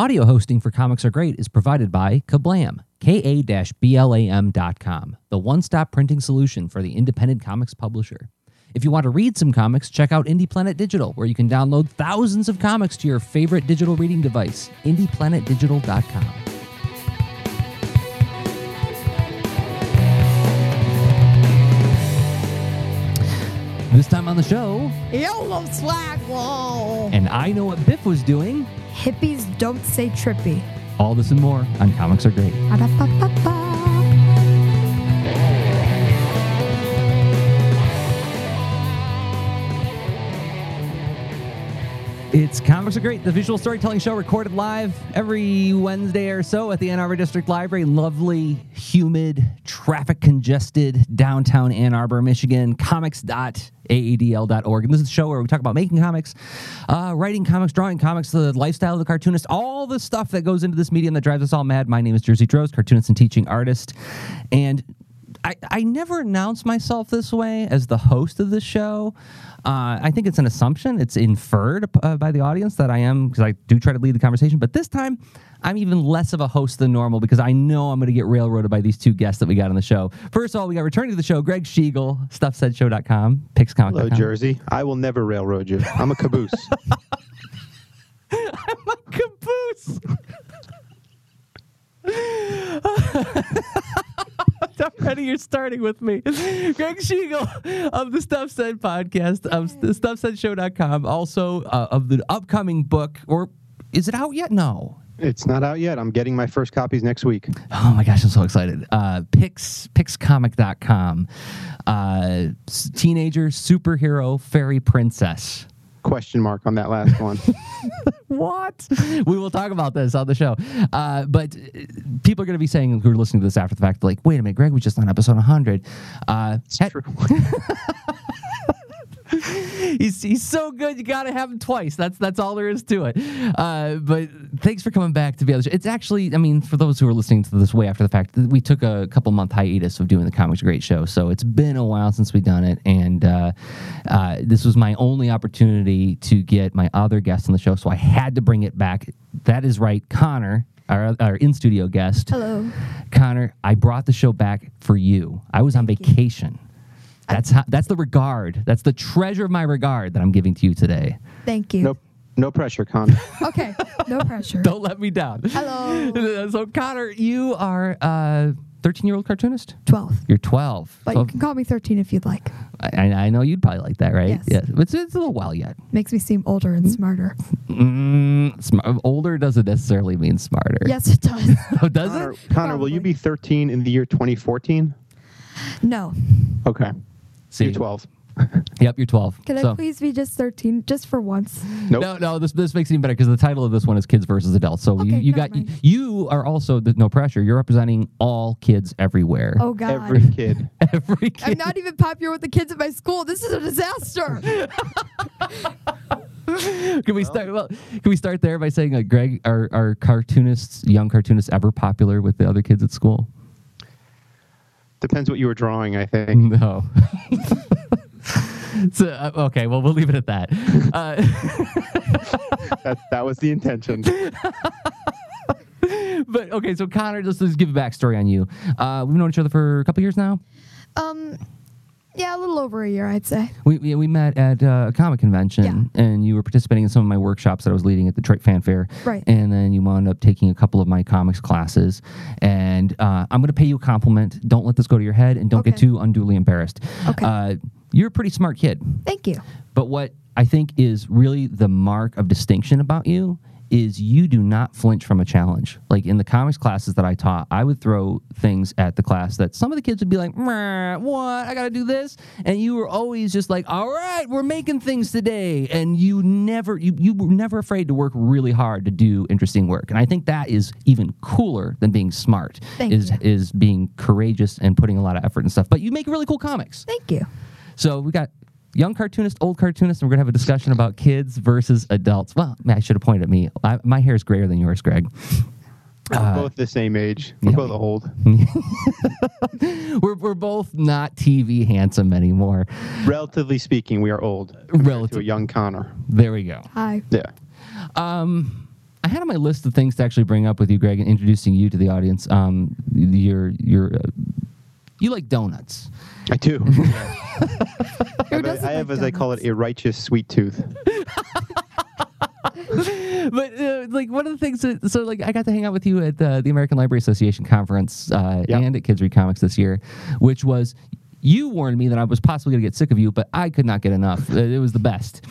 Audio hosting for Comics Are Great is provided by Kablam, ka-blam.com, the one-stop printing solution for the independent comics publisher. If you want to read some comics, check out Indie Planet Digital, where you can download thousands of comics to your favorite digital reading device, indieplanetdigital.com. This time on the show, Yellow swag wall. and I know what Biff was doing. Hippies don't say trippy. All this and more on Comics Are Great. Ba-da-ba-ba-ba. It's Comics Are Great, the visual storytelling show recorded live every Wednesday or so at the Ann Arbor District Library. Lovely, humid, traffic-congested downtown Ann Arbor, Michigan. Comics.aadl.org. And this is the show where we talk about making comics, writing comics, drawing comics, the lifestyle of the cartoonist, all the stuff that goes into this medium that drives us all mad. My name is Jersey Droz, cartoonist and teaching artist. And I never announce myself this way as the host of this show. I think it's an assumption. It's inferred by the audience that I am, because I do try to lead the conversation. But this time, I'm even less of a host than normal because I know I'm going to get railroaded by these two guests that we got on the show. First of all, we got returning to the show, Greg Schiegel, StuffSaidShow.com, PixComic.com. Hello, Jersey. I will never railroad you. I'm a caboose. I'm a caboose. Already you're starting with me. Greg Schiegel of the Stuff Said podcast, of the StuffSaidShow.com, also of the upcoming book, or is it out yet? No. It's not out yet. I'm getting my first copies next week. Oh my gosh, I'm so excited. PixComic.com. Teenager, superhero, fairy princess. Question mark on that last one. What? We will talk about this on the show. But people are going to be saying, who are listening to this after the fact, like, wait a minute, Greg was just on episode 100. It's true. He's so good, you got to have him twice. That's all there is to it. But thanks for coming back to be on the show. It's actually, I mean, for those who are listening to this way after the fact, we took a couple-month hiatus of doing the Comics Are Great show, so it's been a while since we've done it, and this was my only opportunity to get my other guests on the show, so I had to bring it back. That is right, Connor, our in-studio guest. Hello. Connor, I brought the show back for you. I was on vacation. That's the regard. That's the treasure of my regard that I'm giving to you today. Thank you. No pressure, Con. Okay. No pressure. Don't let me down. Hello. So, Connor, you are a 13-year-old cartoonist? 12. You're 12. But So you can call me 13 if you'd like. I know you'd probably like that, right? Yes. But it's a little while yet. Makes me seem older and smarter. Older doesn't necessarily mean smarter. Yes, it does. Oh, does it? Connor, will you be 13 in the year 2014? No. Okay. See, You're 12. Yep, you're 12. Can I please be just 13, just for once? Nope. No, this makes it even better because the title of this one is Kids versus Adults. So Okay, you never mind. you are also, no pressure, you're representing all kids everywhere. Oh, God. Every kid. Every kid. I'm not even popular with the kids at my school. This is a disaster. Can we start? Well, can we start there by saying, Greg, are cartoonists, young cartoonists, ever popular with the other kids at school? Depends what you were drawing, I think. No. So, okay, well, we'll leave it at that. That was the intention. But okay, so Connor, let's give a backstory on you. We've known each other for a couple years now. Yeah, a little over a year, I'd say. We met at a comic convention, and you were participating in some of my workshops that I was leading at the Detroit Fan Fair. Right. And then you wound up taking a couple of my comics classes. And I'm going to pay you a compliment. Don't let this go to your head, and don't get Okay. too unduly embarrassed. Okay. You're a pretty smart kid. Thank you. But what I think is really the mark of distinction about you is you do not flinch from a challenge. Like in the comics classes that I taught, I would throw things at the class that some of the kids would be like, what? I got to do this? And you were always just like, all right, we're making things today. And you were never afraid to work really hard to do interesting work. And I think that is even cooler than being smart, is being courageous and putting a lot of effort and stuff. But you make really cool comics. Thank you. So we got young cartoonist, old cartoonist, and we're going to have a discussion about kids versus adults. Well, I should have pointed at me. My hair is grayer than yours, Greg. We're both the same age. We're both old. We're both not TV handsome anymore. Relatively speaking, we are old. To a young Connor. There we go. Hi. Yeah. I had on my list of things to actually bring up with you, Greg, and introducing you to the audience. You like donuts. I do. Who doesn't I have, like as I call it, donuts? a righteous sweet tooth. But like one of the things so like I got to hang out with you at the American Library Association conference and at Kids Read Comics this year, which was, you warned me that I was possibly going to get sick of you, but I could not get enough. It was the best.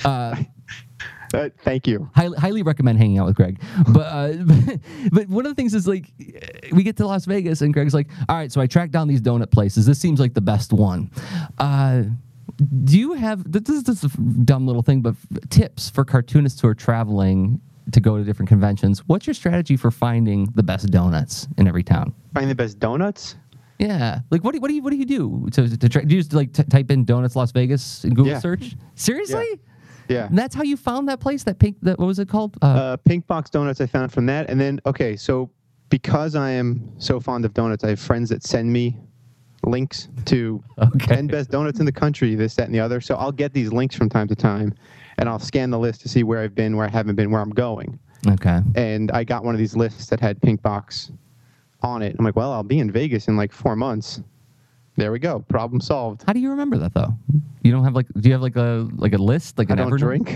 Thank you. Highly recommend hanging out with Greg. But but one of the things is, like, we get to Las Vegas and Greg's like, all right, so I tracked down these donut places. This seems like the best one. Do you have, this is just a dumb little thing, but tips for cartoonists who are traveling to go to different conventions? What's your strategy for finding the best donuts in every town? Find the best donuts? Yeah, like what do you do to try? Do you just like type in donuts Las Vegas in Google search? Seriously? Yeah. And that's how you found that place? That pink? What was it called? Pink Box Donuts I found from that. And then, okay, so because I am so fond of donuts, I have friends that send me links to 10 best donuts in the country, this, that, and the other. So I'll get these links from time to time, and I'll scan the list to see where I've been, where I haven't been, where I'm going. Okay. And I got one of these lists that had Pink Box on it. I'm like, well, I'll be in Vegas in like 4 months. There we go. Problem solved. How do you remember that though? You don't have do you have like a list, like I an don't Evernote? drink.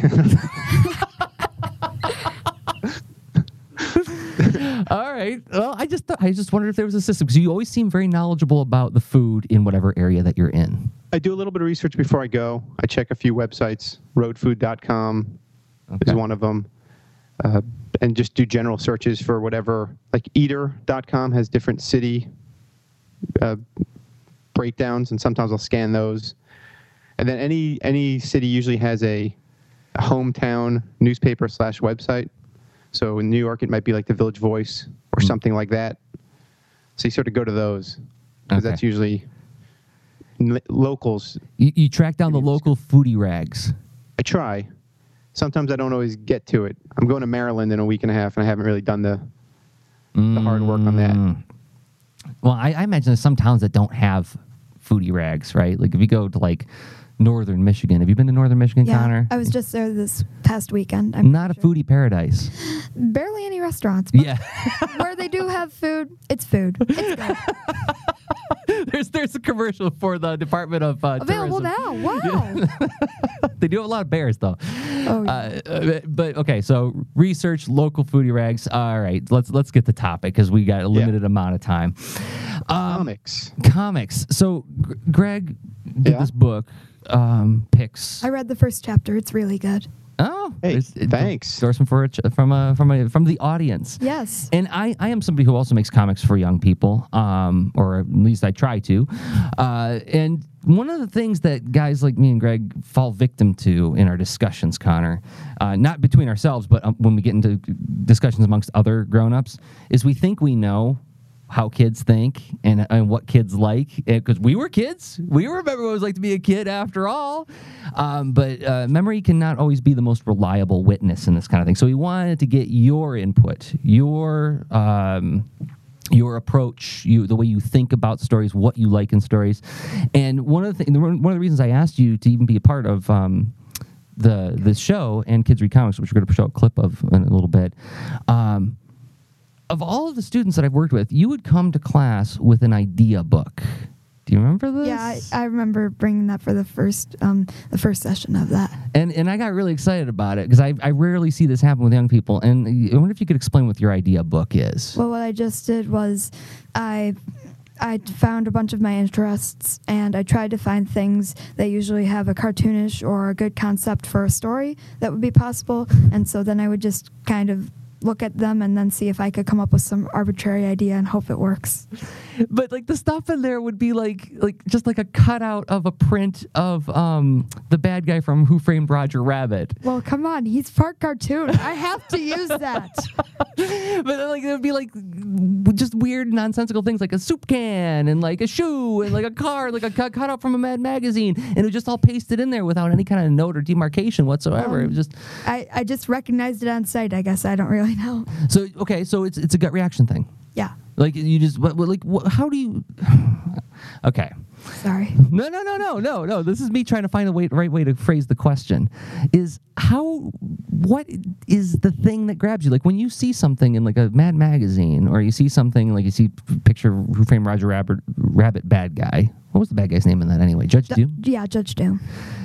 All right. Well, I just wondered if there was a system, because you always seem very knowledgeable about the food in whatever area that you're in. I do a little bit of research before I go. I check a few websites. Roadfood.com is one of them. And just do general searches for whatever. Like Eater.com has different city breakdowns, and sometimes I'll scan those. And then any city usually has a hometown newspaper / website. So in New York, it might be like the Village Voice or something like that. So you sort of go to those, because that's usually locals. You track down the local foodie rags. I try. Sometimes I don't always get to it. I'm going to Maryland in a week and a half, and I haven't really done the hard work on that. Well, I imagine there's some towns that don't have foodie rags, right? Like if you go to like Northern Michigan. Have you been to Northern Michigan, Yeah, Connor? I was just there this past weekend. Not a foodie paradise. Barely any restaurants. But Yeah. where they do have food, it's food. It's good. There's a commercial for the Department of Available Tourism. now. Wow. They do have a lot of bears, though. Oh, yeah. But okay, so research local foodie rags. All right, let's get the topic, because we got a limited amount of time. Comics. So Greg did this book, Picks. I read the first chapter. It's really good. Oh, hey, thanks. Endorsement from the audience. Yes. And I am somebody who also makes comics for young people, or at least I try to. And one of the things that guys like me and Greg fall victim to in our discussions, Connor, not between ourselves, but when we get into discussions amongst other grown-ups, is we think we know how kids think and what kids like, because we were kids. We remember what it was like to be a kid after all. But memory cannot always be the most reliable witness in this kind of thing. So we wanted to get your input, your approach, the way you think about stories, what you like in stories. And one of the reasons I asked you to even be a part of this show and Kids Read Comics, which we're going to show a clip of in a little bit. Of all of the students that I've worked with, you would come to class with an idea book. Do you remember this? Yeah, I remember bringing that for the first session of that. And I got really excited about it, because I rarely see this happen with young people. And I wonder if you could explain what your idea book is. Well, what I just did was I found a bunch of my interests, and I tried to find things that usually have a cartoonish or a good concept for a story that would be possible. And so then I would just kind of look at them and then see if I could come up with some arbitrary idea and hope it works. But like the stuff in there would be like just like a cutout of a print of the bad guy from Who Framed Roger Rabbit. Well, come on, he's part cartoon. I have to use that. But like it would be like just weird nonsensical things, like a soup can and like a shoe and like a car, like a cutout from a Mad magazine, and it was just all pasted in there without any kind of note or demarcation whatsoever. It was just I just recognized it on sight. I guess I don't really know. so okay. So it's a gut reaction thing. Yeah. Like you just how do you? Okay, Sorry. No. This is me trying to find the right way to phrase the question. What is the thing that grabs you? Like when you see something in like a Mad magazine, or you see something like you see a picture of Who Framed Roger Rabbit bad guy. What was the bad guy's name in that anyway? Judge Doom? Yeah, Judge Doom.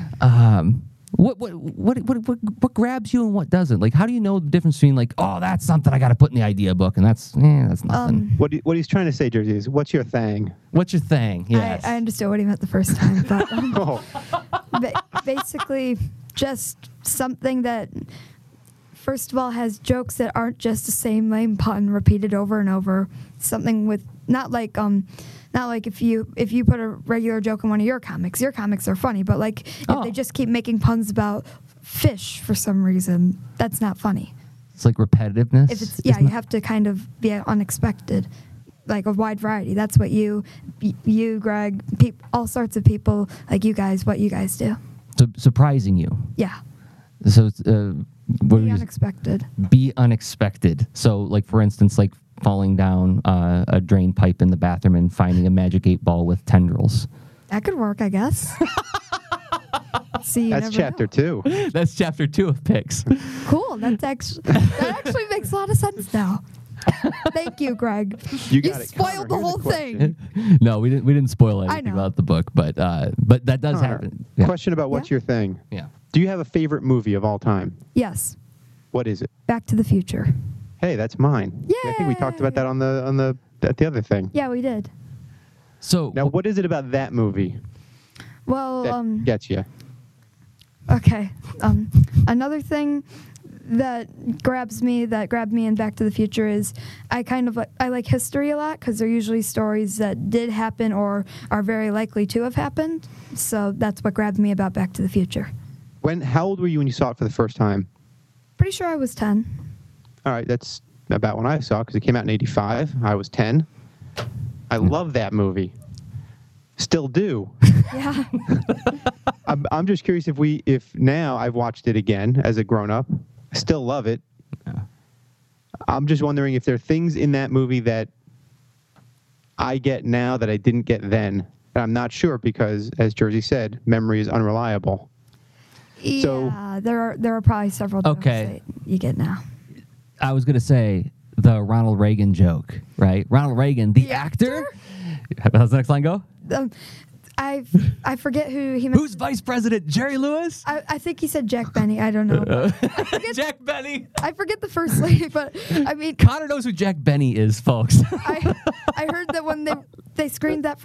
What grabs you and what doesn't? Like, how do you know the difference between like, oh, that's something I got to put in the idea book, and that's nothing. What he's trying to say, Jersey, is what's your thing? What's your thing? Yes. I understood what he meant the first time, but Oh, basically just something that, first of all, has jokes that aren't just the same lame pun repeated over and over. Something with not like if you put a regular joke in one of your comics are funny, but like if they just keep making puns about fish for some reason, that's not funny. It's like repetitiveness. If it's you have to kind of be unexpected, like a wide variety. That's what you, Greg, all sorts of people like you guys, what you guys do. So surprising you. Yeah. So Be unexpected. Be unexpected. So like for instance, like falling down a drain pipe in the bathroom and finding a Magic 8-ball with tendrils. That could work, I guess. See, that's chapter 2. That's chapter 2 of Picks. Cool. That actually makes a lot of sense now. Thank you, Greg. You spoiled the whole thing. No, we didn't spoil anything about the book, but that does happen. Yeah. Question about what's your thing? Yeah. Do you have a favorite movie of all time? Yes. What is it? Back to the Future. Hey, that's mine. Yay! I think we talked about that on the other thing. Yeah, we did. So now, what is it about that movie Well, that gets you? Okay. Another thing that grabbed me in Back to the Future is I like history a lot because they're usually stories that did happen or are very likely to have happened. So that's what grabbed me about Back to the Future. How old were you when you saw it for the first time? Pretty sure I was 10. All right, that's about when I saw it because it came out in '85. I was 10. I love that movie. Still do. Yeah. I'm just curious if now I've watched it again as a grown-up. I still love it. Yeah. I'm just wondering if there are things in that movie that I get now that I didn't get then. And I'm not sure because, as Jersey said, memory is unreliable. Yeah, So, there are probably several jokes that you get now. I was going to say the Ronald Reagan joke, right? Ronald Reagan, the actor? How's the next line go? I forget who he meant. Who's vice president? Jerry Lewis? I think he said Jack Benny. I don't know. Jack Benny. I forget the first lady, but I mean, Connor knows who Jack Benny is, folks. I heard that when they screened that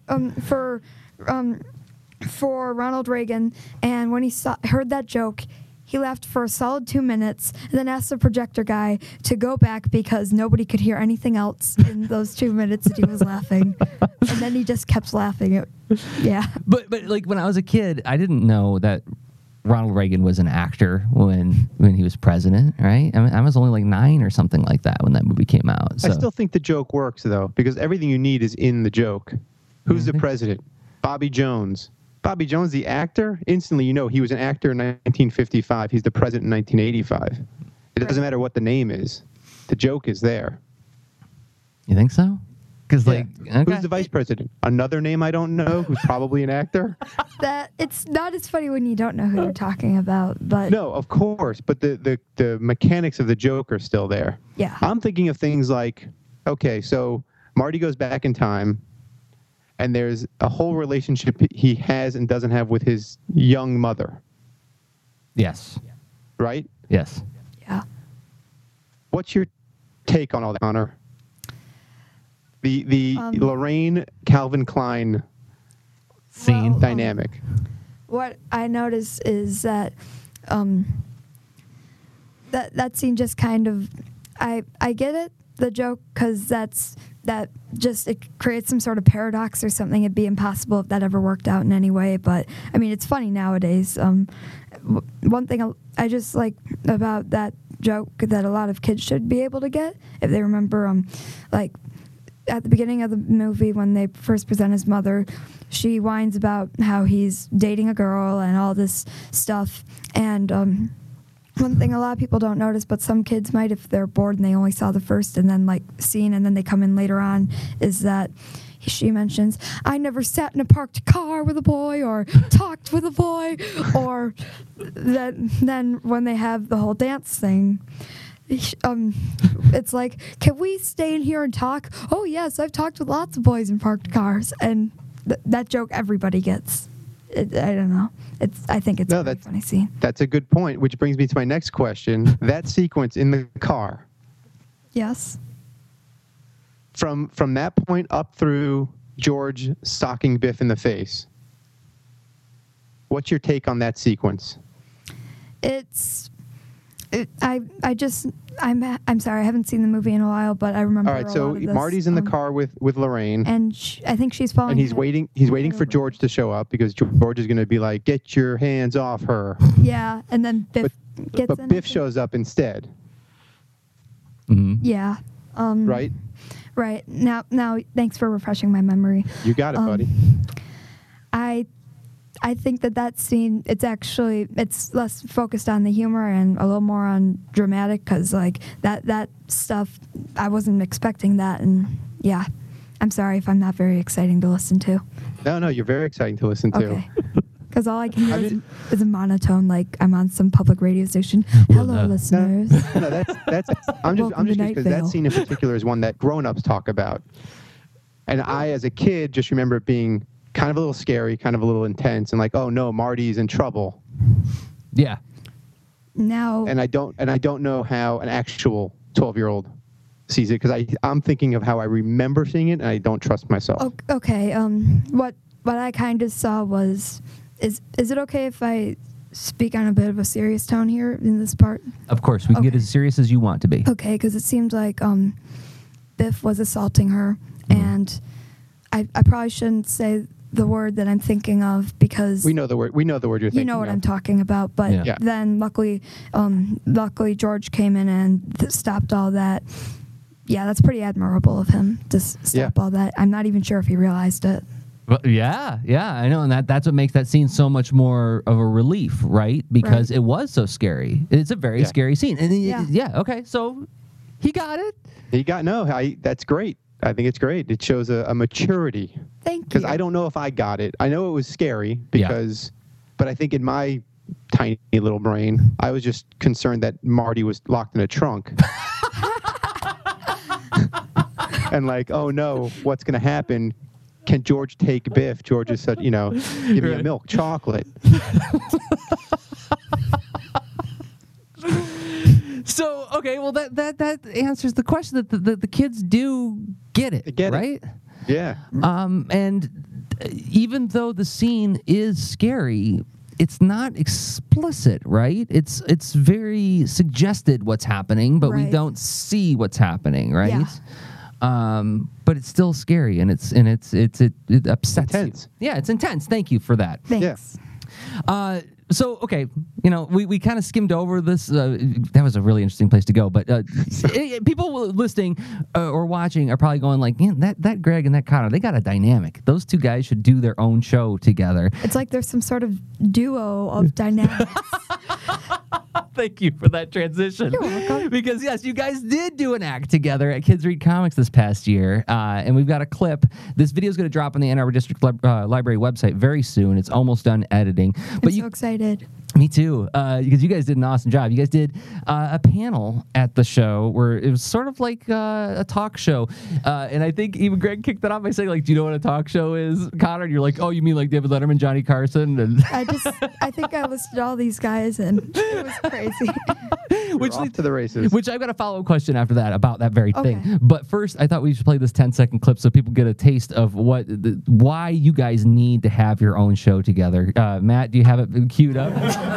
for Ronald Reagan, and when he heard that joke, he laughed for a solid 2 minutes, and then asked the projector guy to go back because nobody could hear anything else in those 2 minutes that he was laughing. And then he just kept laughing. Yeah. But like when I was a kid, I didn't know that Ronald Reagan was an actor when he was president, right? I mean, I was only like 9 or something like that when that movie came out. So. I still think the joke works, though, because everything you need is in the joke. Who's the president? Bobby Jones. Bobby Jones, the actor? Instantly, you know he was an actor in 1955. He's the president in 1985. It doesn't matter what the name is. The joke is there. You think so? Because okay. Who's the vice president? Another name I don't know who's probably an actor? That it's not as funny when you don't know who you're talking about, but no, of course, but the mechanics of the joke are still there. Yeah. I'm thinking of things like, okay, so Marty goes back in time, and there's a whole relationship he has and doesn't have with his young mother. Yes. Right? Yes. Yeah. What's your take on all that, Connor? The Lorraine Calvin Klein scene dynamic. What I notice is that that scene just kind of I get it, the joke, because it creates some sort of paradox or something. It'd be impossible if that ever worked out in any way. But I mean, it's funny nowadays. One thing I just like about that joke that a lot of kids should be able to get if they remember, like at the beginning of the movie when they first present his mother, she whines about how he's dating a girl and all this stuff. And one thing a lot of people don't notice, but some kids might if they're bored and they only saw the first and then like scene and then they come in later on, is that she mentions, I never sat in a parked car with a boy or talked with a boy, or then when they have the whole dance thing, it's like, can we stay in here and talk? Oh yes, I've talked with lots of boys in parked cars, and that joke everybody gets. I don't know. I think it's a pretty funny scene. That's a good point, which brings me to my next question. That sequence in the car. Yes. From that point up through George socking Biff in the face. What's your take on that sequence? I'm sorry, I haven't seen the movie in a while, but I remember. All right, so Marty's in the car with Lorraine, and I think she's following. And he's waiting. He's waiting for George to show up because George is going to be like, "Get your hands off her." Yeah, and then Biff gets in. But Biff shows up instead. Mm-hmm. Yeah. Right. Right now, thanks for refreshing my memory. You got it, buddy. I think that scene, it's less focused on the humor and a little more on dramatic, because like that stuff, I wasn't expecting that, and yeah, I'm sorry if I'm not very exciting to listen to. No, you're very exciting to listen to. Okay. Because all I can hear is a monotone, like I'm on some public radio station. Hello, listeners. No, that's. I'm just because that scene in particular is one that grown-ups talk about, and I, as a kid, just remember it being kind of a little scary, kind of a little intense, and like, oh no, Marty's in trouble. Yeah. Now. And I don't know how an actual 12-year-old sees it, because I'm thinking of how I remember seeing it, and I don't trust myself. Okay. What I kind of saw was. Is it okay if I speak on a bit of a serious tone here in this part? Of course, we can get as serious as you want to be. Okay, because it seemed like Biff was assaulting her, and I probably shouldn't say the word that I'm thinking of, because we know the word you're thinking. You know what I'm talking about, but then luckily George came in and stopped all that. Yeah, that's pretty admirable of him to stop all that. I'm not even sure if he realized it. Well, yeah, I know, and that's what makes that scene so much more of a relief, right? Because it was so scary. It's a very scary scene, and okay, so he got it. That's great. I think it's great. It shows a maturity. Thank you. Because I don't know if I got it. I know it was scary but I think in my tiny little brain, I was just concerned that Marty was locked in a trunk. And like, oh no, what's going to happen? Can George take Biff? George is such, give me a milk chocolate. So, okay, well, that answers the question that the kids do get it, right? Yeah. And even though the scene is scary, it's not explicit, right? It's very suggested what's happening, but we don't see what's happening, right? Yeah. But it's still scary, and it upsets you. Yeah, it's intense. Thank you for that. Thanks. Yeah. So, okay, we kind of skimmed over this. That was a really interesting place to go. But people listening or watching are probably going like, man, that Greg and that Connor, they got a dynamic. Those two guys should do their own show together. It's like there's some sort of duo of dynamics. Thank you for that transition. You're welcome. Because, yes, you guys did do an act together at Kids Read Comics this past year, and we've got a clip. This video is going to drop on the Ann Arbor District Library website very soon. It's almost done editing. But I'm so excited. Me too, because you guys did an awesome job. You guys did a panel at the show where it was sort of like a talk show, and I think even Greg kicked that off by saying, like, do you know what a talk show is, Connor? And you're like, oh, you mean like David Letterman, Johnny Carson? And I think I listed all these guys, and it was crazy. Which leads to the races. Which I've got a follow-up question after that about that very thing. But first, I thought we should play this 10-second clip so people get a taste of why you guys need to have your own show together. Matt, do you have it queued up?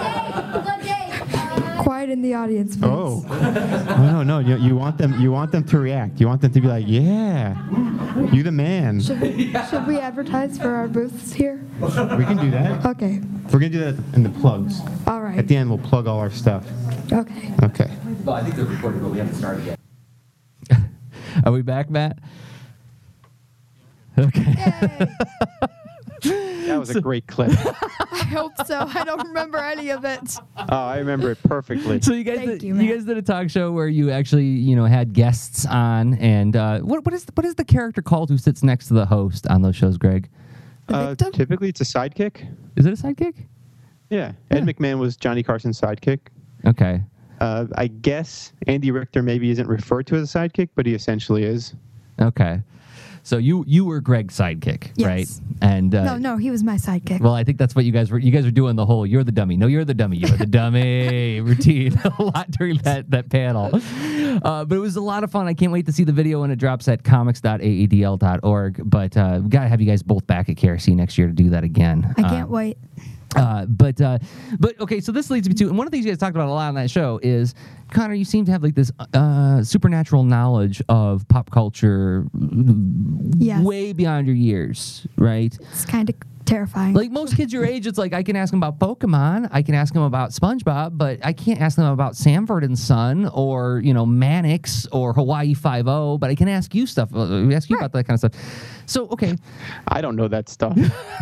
Quiet in the audience, please. Oh no! You want them to react. You want them to be like, yeah, you the man. Should we advertise for our booths here? We can do that. Okay. We're gonna do that in the plugs. All right. At the end, we'll plug all our stuff. Okay. Well, I think they're recording, but we haven't started yet. Are we back, Matt? Okay. That was a great clip. I hope so. I don't remember any of it. Oh, I remember it perfectly. So you guys, Thank you, you guys did a talk show where you actually, had guests on, and what is the character called who sits next to the host on those shows, Greg? The victim? Typically, it's a sidekick. Is it a sidekick? Yeah. Ed McMahon was Johnny Carson's sidekick. Okay. I guess Andy Richter maybe isn't referred to as a sidekick, but he essentially is. Okay. So you were Greg's sidekick, Yes. right? And No, he was my sidekick. well, I think that's what you guys were. You guys were doing the whole "you're the dummy." No, you're the dummy. You're the dummy routine a lot during that panel. But it was a lot of fun. I can't wait to see the video when it drops at comics.aadl.org. But we gotta have you guys both back at KRC next year to do that again. I can't wait. But okay, so this leads me to, and one of the things you guys talked about a lot on that show is, Connor, you seem to have like this supernatural knowledge of pop culture Yes. way beyond your years, right? It's kind of terrifying. Like most kids your age, it's like I can ask them about Pokemon, I can ask them about SpongeBob, but I can't ask them about Sanford and Son or Mannix or Hawaii 5-0, but I can ask you stuff, ask you about that kind of stuff. So okay, I don't know that stuff.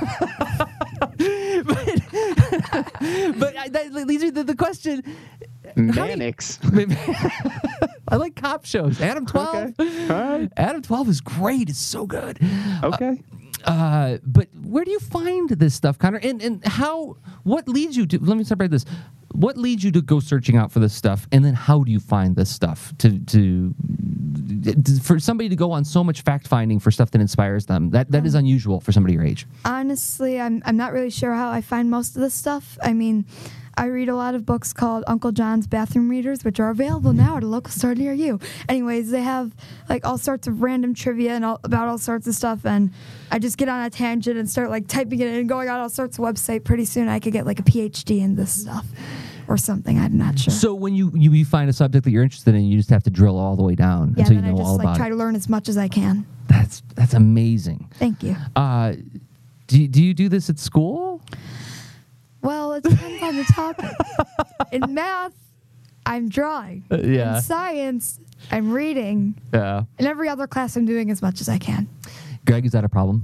but that leads me to the question. Mannix. I like cop shows. Adam 12. Okay. All right. Adam 12 is great. It's so good. Okay. But where do you find this stuff, Connor? And what leads you to, let me separate this. What leads you to go searching out for this stuff? And then how do you find this stuff for somebody to go on so much fact finding for stuff that inspires them? That is unusual for somebody your age. Honestly, I'm not really sure how I find most of this stuff. I mean, I read a lot of books called Uncle John's Bathroom Readers, which are available now at a local store near you. Anyways, they have like all sorts of random trivia and about all sorts of stuff, and I just get on a tangent and start like typing it in and going on all sorts of websites. Pretty soon I could get like a PhD in this stuff or something. I'm not sure. So when you find a subject that you're interested in, you just have to drill all the way down Yeah, until you then know I just all like about try it. to learn as much as I can. That's amazing. Thank you. Do you do this at school? Well, it depends on the topic. In math, I'm drawing. Yeah. In science, I'm reading. Yeah. In every other class, I'm doing as much as I can. Greg, is that a problem?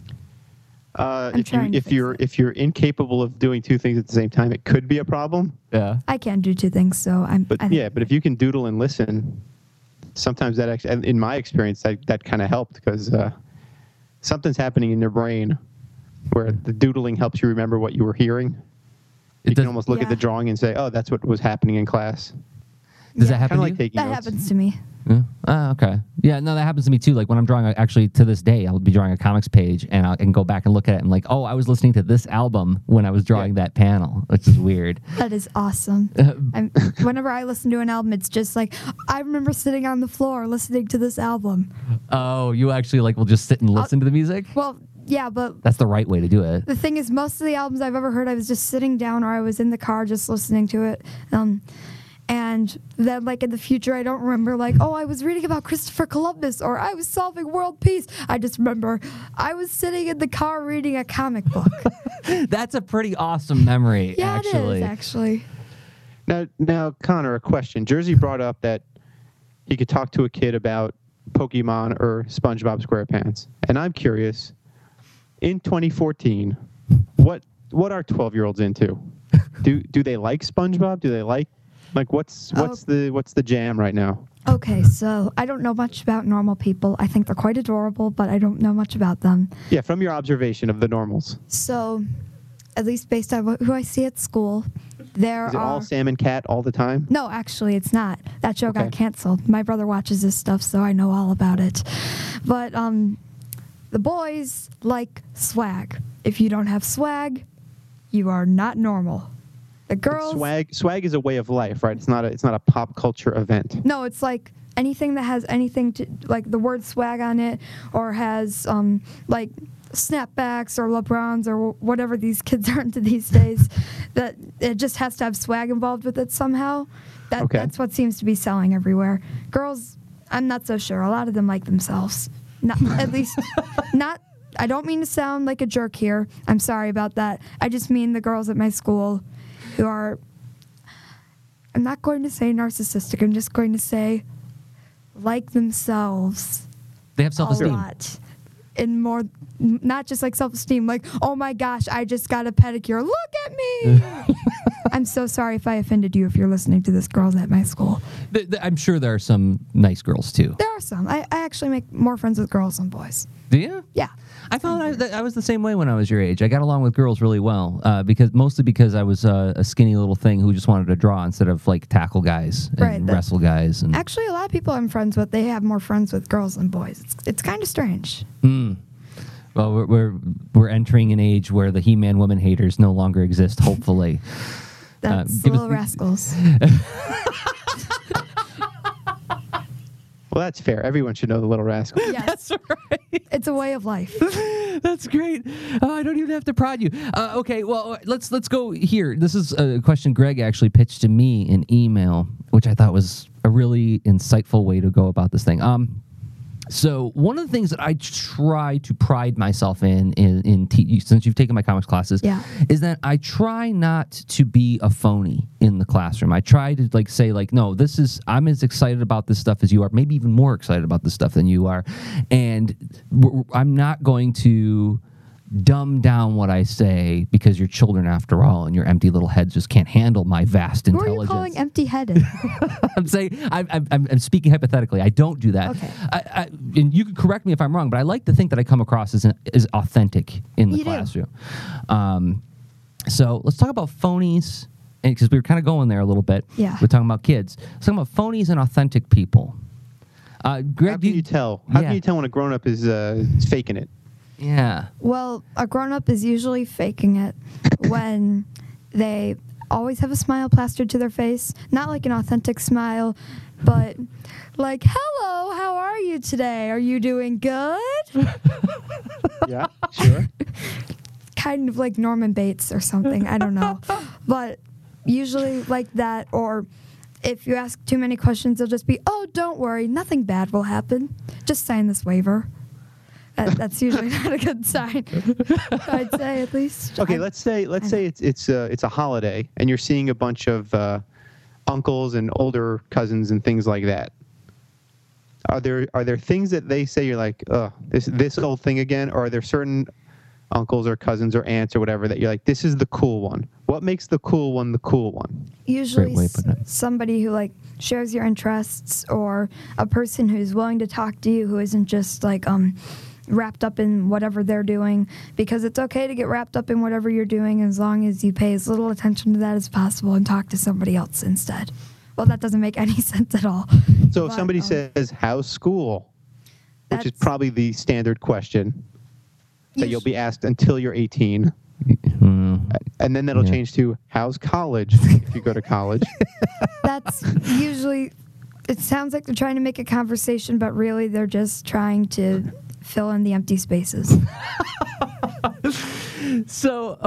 If you're incapable of doing two things at the same time, it could be a problem. Yeah. I can't do two things, so But if you can doodle and listen, sometimes that actually, in my experience, that kind of helped because something's happening in your brain where the doodling helps you remember what you were hearing. You can almost look at the drawing and say, "Oh, that's what was happening in class." Does that happen Kind to of you? like taking that notes. happens to me. Yeah. Okay. Yeah, no, that happens to me too. Like when I'm drawing, actually to this day, I'll be drawing a comics page and I can go back and look at it and like, oh, I was listening to this album when I was drawing that panel, which is weird. That is awesome. Whenever I listen to an album, it's just like, I remember sitting on the floor listening to this album. Oh, you actually like will just sit and listen to the music? Well, yeah, but That's the right way to do it. the thing is, most of the albums I've ever heard, I was just sitting down or I was in the car just listening to it. And then, like, in the future, I don't remember, like, oh, I was reading about Christopher Columbus or I was solving world peace. I just remember I was sitting in the car reading a comic book. That's a pretty awesome memory, Yeah, actually. it is, actually. Now, Connor, a question. Jersey brought up that he could talk to a kid about Pokemon or SpongeBob SquarePants, and I'm curious. In 2014, what are 12-year-olds into? Do they like SpongeBob? Do they like what's the jam right now? Okay, so I don't know much about normal people. I think they're quite adorable, but I don't know much about them. Yeah, from your observation of the normals. So, at least based on who I see at school, there Is it are... all Sam and Cat all the time? No, actually, it's not. That show Okay. got canceled. My brother watches this stuff, so I know all about it. But the boys like swag. If you don't have swag, you are not normal. The girls... Swag is a way of life, right? It's not a pop culture event. No, it's like anything that has anything to, like the word swag on it, or has like snapbacks or LeBrons or whatever these kids are into these days, that it just has to have swag involved with it somehow. That's what seems to be selling everywhere. Girls, I'm not so sure. A lot of them like themselves. Not, at least not. I don't mean to sound like a jerk here. I'm sorry about that. I just mean the girls at my school who are, I'm not going to say narcissistic, I'm just going to say like themselves They have a self-esteem. lot. in more, not just like self-esteem, like, oh my gosh, I just got a pedicure. Look at me. I'm so sorry if I offended you if you're listening to this, girls at my school. I'm sure there are some nice girls too. There are some. I actually make more friends with girls than boys. Do you? Yeah. I found I was the same way when I was your age. I got along with girls really well because I was a skinny little thing who just wanted to draw instead of like tackle guys and wrestle guys. And actually, a lot of people I'm friends with, they have more friends with girls than boys. It's kind of strange. Well, we're entering an age where the He-Man woman haters no longer exist. Hopefully, that's Little Rascals. Well, that's fair. Everyone should know the Little Rascals. Yes. That's right. It's a way of life. That's great. I don't even have to prod you. Okay, well, let's go here. This is a question Greg actually pitched to me in email, which I thought was a really insightful way to go about this thing. So one of the things that I try to pride myself in since you've taken my comics classes, is that I try not to be a phony in the classroom. I try to say no, I'm as excited about this stuff as you are, maybe even more excited about this stuff than you are, and I'm not going to dumb down what I say because you're children after all, and your empty little heads just can't handle my vast intelligence. Who are you calling empty-headed? I'm saying I'm speaking hypothetically. I don't do that. Okay. And you can correct me if I'm wrong, but I like to think that I come across as authentic in the classroom. So let's talk about phonies, because we were kind of going there a little bit. Yeah. We're talking about kids. Let's talk about phonies and authentic people. Greg, how can you tell? How can you tell when a grown-up is faking it? Yeah. Well, a grown-up is usually faking it when they always have a smile plastered to their face. Not like an authentic smile, but like, hello, how are you today? Are you doing good? Yeah, sure. Kind of like Norman Bates or something. I don't know. But usually like that, or if you ask too many questions, they'll just be, oh, don't worry, nothing bad will happen. Just sign this waiver. That's usually not a good sign. I'd say, at least. Okay, let's say it's a holiday and you're seeing a bunch of uncles and older cousins and things like that. Are there things that they say you're like, oh, this old thing again? Or are there certain uncles or cousins or aunts or whatever that you're like, this is the cool one? What makes the cool one the cool one? Usually somebody who shares your interests, or a person who's willing to talk to you, who isn't just wrapped up in whatever they're doing, because it's okay to get wrapped up in whatever you're doing as long as you pay as little attention to that as possible and talk to somebody else instead. Well, that doesn't make any sense at all. So if somebody says, how's school? Which is probably the standard question that you'll be asked until you're 18. And then that'll change to, how's college, if you go to college? That's usually, it sounds like they're trying to make a conversation, but really they're just trying to fill in the empty spaces. So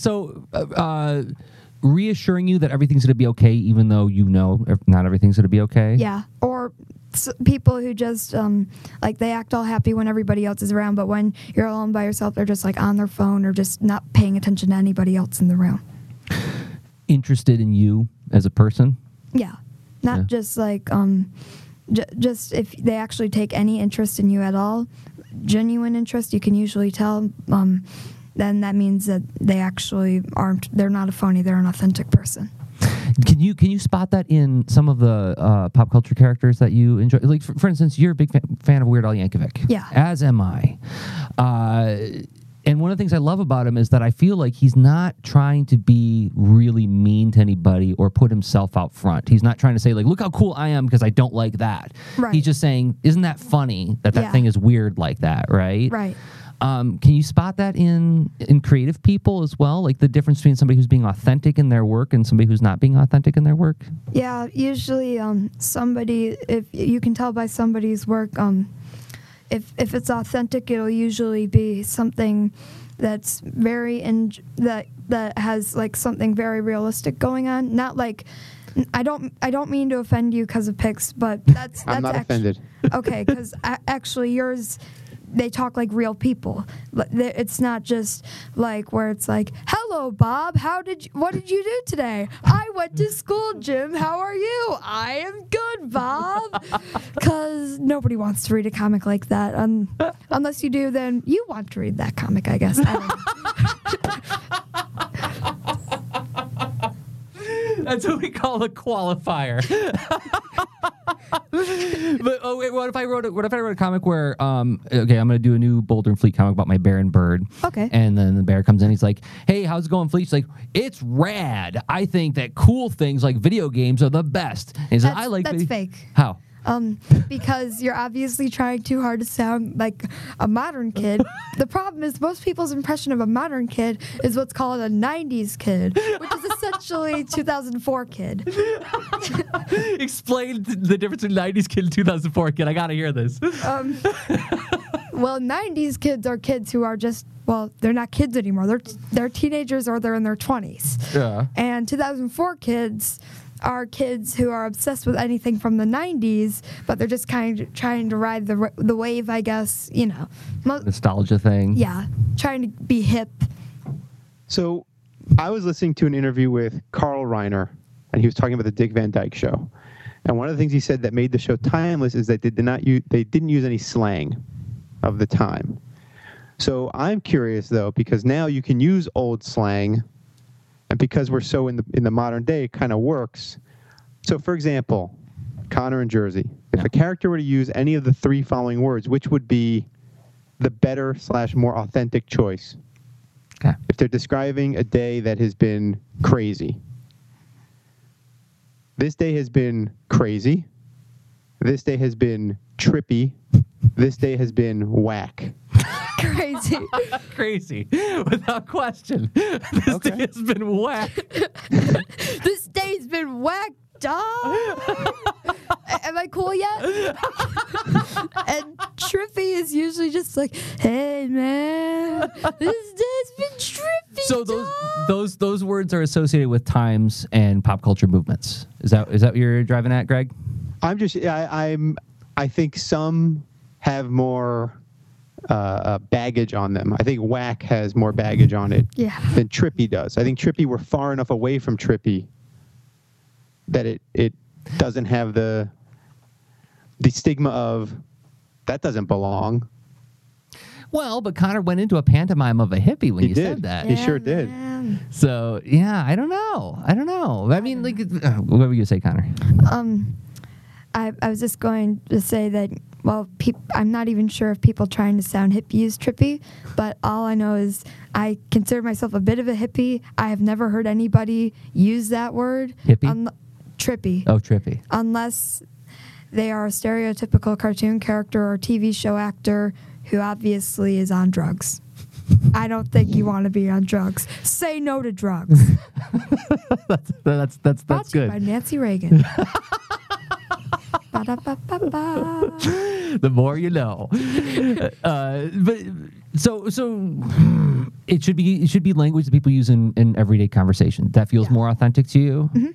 reassuring you that everything's going to be okay, even though not everything's going to be okay. Yeah, or people who just they act all happy when everybody else is around, but when you're alone by yourself, they're just on their phone or just not paying attention to anybody else in the room. Interested in you as a person. Yeah, not just just if they actually take any interest in you at all. Genuine interest, you can usually tell, then that means that they actually they're not a phony, they're an authentic person. Can you spot that in some of the pop culture characters that you enjoy? Like, for instance, you're a big fan of Weird Al Yankovic. Yeah. As am I. And one of the things I love about him is that I feel like he's not trying to be really mean to anybody or put himself out front. He's not trying to say, look how cool I am because I don't like that. Right. He's just saying, isn't that funny that thing is weird like that, right? Right. Can you spot that in creative people as well? Like the difference between somebody who's being authentic in their work and somebody who's not being authentic in their work? Yeah, usually somebody, if you can tell by somebody's work, if it's authentic, it'll usually be something that's very that has something very realistic going on. Not I don't mean to offend you because of pics, but that's I'm not offended. Okay, because actually yours they talk like real people. It's not just like where it's like, "Hello, Bob. What did you do today? I went to school, Jim. How are you? I am good, Bob." Because nobody wants to read a comic like that. Unless you do, then you want to read that comic, I guess. I don't know. That's what we call a qualifier. But wait, what if I wrote a comic where okay, I'm gonna do a new Boulder and Fleet comic about my bear and bird. Okay. And then the bear comes in, he's like, "Hey, how's it going, Fleet?" She's like, "It's rad. I think that cool things like video games are the best." And he's like, "I like that's fake. How? Because you're obviously trying too hard to sound like a modern kid. The problem is most people's impression of a modern kid is what's called a 90s kid, which is essentially 2004 kid. Explain the difference between 90s kid and 2004 kid. I gotta hear this. Well, 90s kids are kids who are just, well, they're not kids anymore. They're teenagers or they're in their 20s. Yeah. And 2004 kids are kids who are obsessed with anything from the 90s, but they're just kind of trying to ride the wave, I guess, you know. Nostalgia thing. Yeah, trying to be hip. So I was listening to an interview with Carl Reiner, and he was talking about the Dick Van Dyke Show. And one of the things he said that made the show timeless is that they didn't use any slang of the time. So I'm curious, though, because now you can use old slang, and because we're so in the modern day, it kind of works. So, for example, Connor and Jersey. If a character were to use any of the three following words, which would be the better / more authentic choice? Okay. If they're describing a day that has been crazy. This day has been crazy. This day has been trippy. This day has been whack. Crazy. Crazy. Without question. This day has been whack. This day's been whacked, dog. Am I cool yet? And trippy is usually just like, "Hey, man, this day's been trippy, So dog." those words are associated with times and pop culture movements. Is that what you're driving at, Greg? I think some have more baggage on them. I think whack has more baggage on it than trippy does. I think trippy, we're far enough away from trippy that it doesn't have the stigma of that doesn't belong. Well, but Connor went into a pantomime of a hippie when you said that. He sure did. Man. So yeah, I don't know. I mean, like, what were you say, Connor? I was just going to say that, well, I'm not even sure if people trying to sound hip use trippy, but all I know is I consider myself a bit of a hippie. I have never heard anybody use that word. Hippie? Trippy. Oh, trippy. Unless they are a stereotypical cartoon character or TV show actor who obviously is on drugs. I don't think you want to be on drugs. Say no to drugs. That's Brought to you good. by Nancy Reagan. Ba-da-ba-ba-ba. The more you know. But so it should be language that people use in everyday conversation. That feels more authentic to you. Mm-hmm.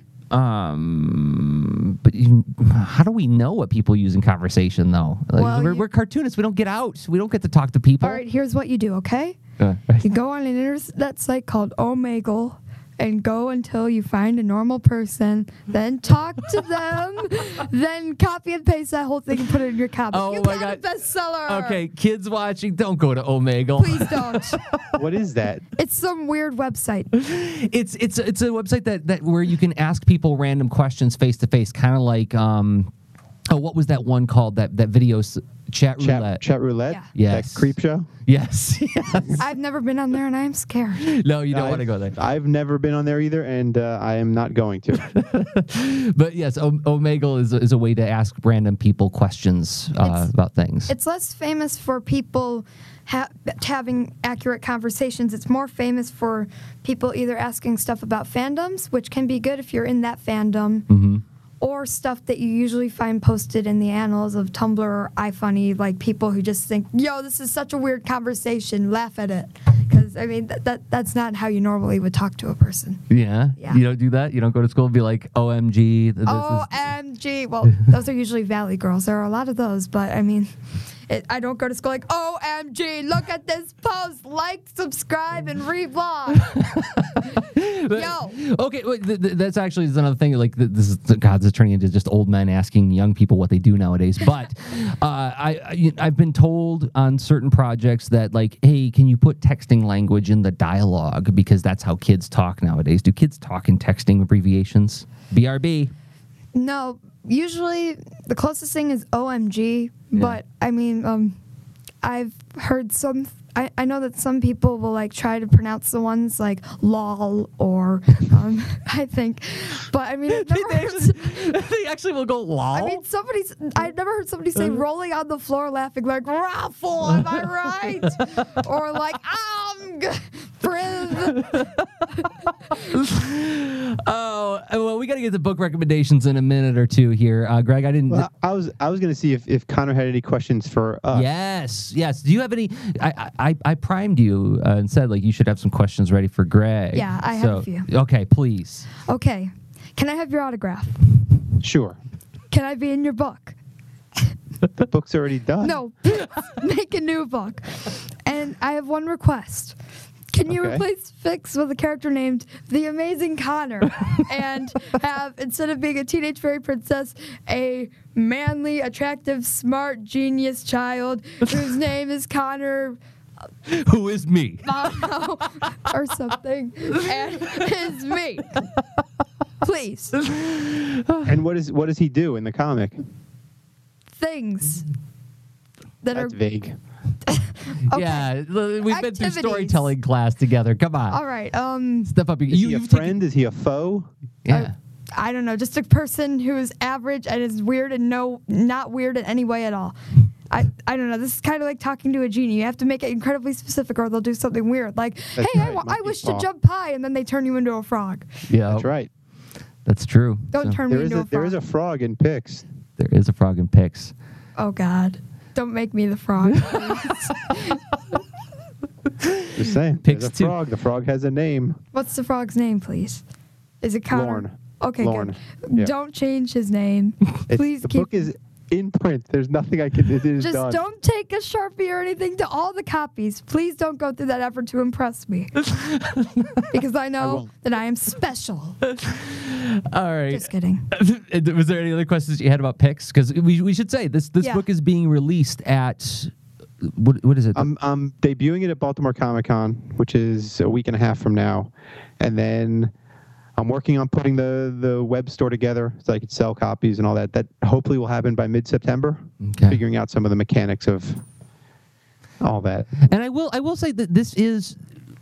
But how do we know what people use in conversation, though? Like, Well, we're cartoonists. We don't get out. We don't get to talk to people. All right, here's what you do, okay? Right. You go on an internet site called Omegle and go until you find a normal person, then talk to them, then copy and paste that whole thing and put it in your comic. Oh You my got God. a bestseller. Okay, kids watching, don't go to Omegle. Please don't. What is that? It's some weird website. It's a website that where you can ask people random questions face to face, kind of like what was that one called? That video chat roulette. Chat roulette? Yeah. Yes. That creep show? Yes. I've never been on there and I'm scared. No, you don't want to go there. I've never been on there either, and I am not going to. But yes, Omegle is a way to ask random people questions about things. It's less famous for people having accurate conversations. It's more famous for people either asking stuff about fandoms, which can be good if you're in that fandom, Mm-hmm. or stuff that you usually find posted in the annals of Tumblr or iFunny, like people who just think, "Yo, this is such a weird conversation, laugh at it." Because, I mean, that's not how you normally would talk to a person. Yeah? Yeah. You don't do that? You don't go to school and be like, OMG. This is... OMG. Well, those are usually Valley Girls. There are a lot of those, but, I mean, I don't go to school like, OMG, look at this post, like, subscribe, and reblog. Yo. Okay, that's actually another thing. Like, this is turning into just old men asking young people what they do nowadays. But I've been told on certain projects that, like, hey, can you put texting language in the dialogue, because that's how kids talk nowadays. Do kids talk in texting abbreviations? BRB. No, usually the closest thing is OMG, but I mean, I've heard I know that some people will like try to pronounce the ones like lol or I think, but I mean, they actually will go lol. I mean, I've never heard somebody say rolling on the floor laughing like raffle, am I right? Or like Oh, well, we got to get the book recommendations in a minute or two here. Greg, I didn't. Well, I was going to see if Connor had any questions for us. Yes. Do you have any? I primed you and said like you should have some questions ready for Greg. Yeah, I have a few. Okay, please. Okay, can I have your autograph? Sure. Can I be in your book? The book's already done. No, make a new book. And I have one request. Can you replace Fix with a character named The Amazing Connor and have, instead of being a teenage fairy princess, a manly, attractive, smart, genius child whose name is Connor... Who is me? or something. And is me. Please. And what does he do in the comic? Things. That's vague. Okay. Yeah, we've Activities. been through storytelling class together. Come on. All right. Step up. Is he a friend? Is he a foe? Yeah. I don't know. Just a person who is average and is weird and not weird in any way at all. I don't know. This is kind of like talking to a genie. You have to make it incredibly specific or they'll do something weird. Like, That's hey, right. I wish to jump high, and then they turn you into a frog. Yeah, That's right. That's true. Don't turn me into a frog. There is a frog in Pix. There is a frog in Pix. Oh, God. Don't make me the frog. Just saying. Pix There's a too. frog. The frog has a name. What's the frog's name, please? Is it Connor? Lorne. Okay, Lorne. good. Yeah. Don't change his name. Please The keep... book is in print. There's nothing I can. It is Just done. don't take a Sharpie or anything to all the copies. Please don't go through that effort to impress me. Because I know won't. that I am special. All right. Just kidding. Was there any other questions you had about Pix? Because we should say this book is being released at what is it? I'm debuting it at Baltimore Comic Con, which is a week and a half from now, and then I'm working on putting the web store together so I could sell copies and all that. That hopefully will happen by mid-September. Okay. Figuring out some of the mechanics of all that. And I will say that this is.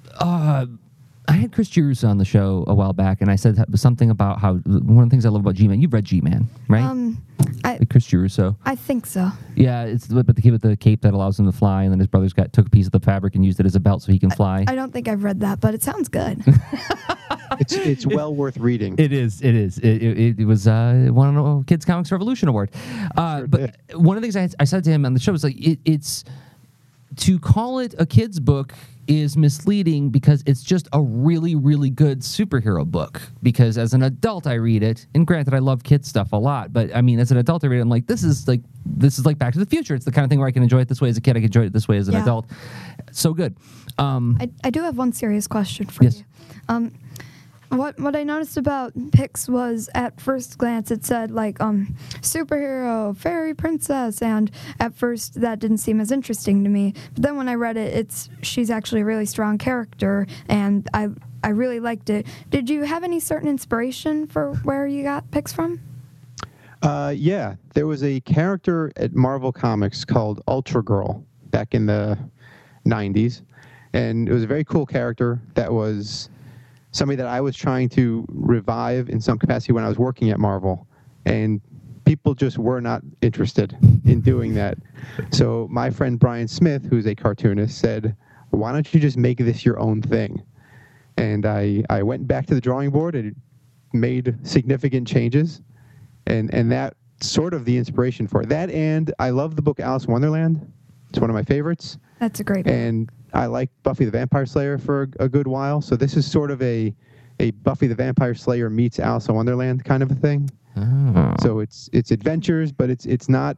I had Chris Girusa on the show a while back, and I said something about how one of the things I love about G-Man. You've read G-Man, right? Chris Giruso. I think so. Yeah, it's the kid with the cape that allows him to fly, and then his brothers took a piece of the fabric and used it as a belt so he can fly. I don't think I've read that, but it sounds good. It's well worth reading. It is. It was won a Kids Comics Revolution Award. But one of the things I said to him on the show was like, it's to call it a kid's book is misleading because it's just a really, really good superhero book. Because as an adult, I read it, and granted, I love kids stuff a lot, but I mean, as an adult, I read it, I'm like, this is like Back to the Future. It's the kind of thing where I can enjoy it this way as a kid, I can enjoy it this way as an adult. So good. I do have one serious question for Yes. you. What I noticed about Pix was at first glance it said like superhero, fairy princess, and at first that didn't seem as interesting to me. But then when I read it, she's actually a really strong character, and I really liked it. Did you have any certain inspiration for where you got Pix from? Yeah, there was a character at Marvel Comics called Ultra Girl back in the 90s, and it was a very cool character that was somebody that I was trying to revive in some capacity when I was working at Marvel, and people just were not interested in doing that. So my friend Brian Smith, who's a cartoonist, said, why don't you just make this your own thing? And I went back to the drawing board and made significant changes, and that sort of the inspiration for it. That, and I love the book Alice in Wonderland. It's one of my favorites. That's a great book. And I liked Buffy the Vampire Slayer for a good while, so this is sort of a Buffy the Vampire Slayer meets Alice in Wonderland kind of a thing. Oh. So it's adventures, but it's not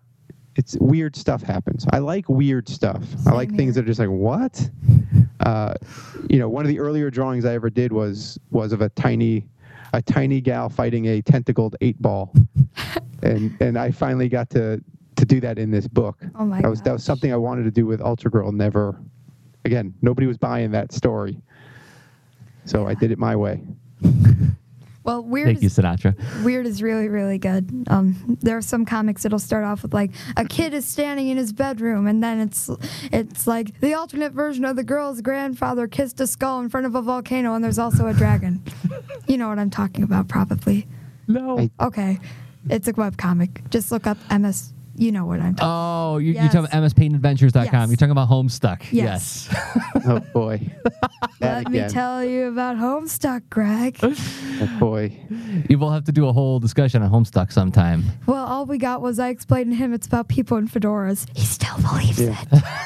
it's weird stuff happens. I like weird stuff. I like things that are just like, what? One of the earlier drawings I ever did was of a tiny gal fighting a tentacled 8-ball, and I finally got to do that in this book. Oh my gosh. That was something I wanted to do with Ultra Girl. Again, nobody was buying that story, so I did it my way. Well, Thank you, Sinatra. Weird is really, really good. There are some comics that'll start off with like a kid is standing in his bedroom, and then it's like the alternate version of the girl's grandfather kissed a skull in front of a volcano, and there's also a dragon. You know what I'm talking about, probably. No. Okay, it's a webcomic. Just look up MS. You know what I'm talking about. Oh, you're talking about MSPaintAdventures.com. Yes. You're talking about Homestuck. Yes. Oh boy. Let me tell you about Homestuck, Greg. Oh boy. You will have to do a whole discussion on Homestuck sometime. Well, all we got was I explained to him it's about people in fedoras. He still believes it.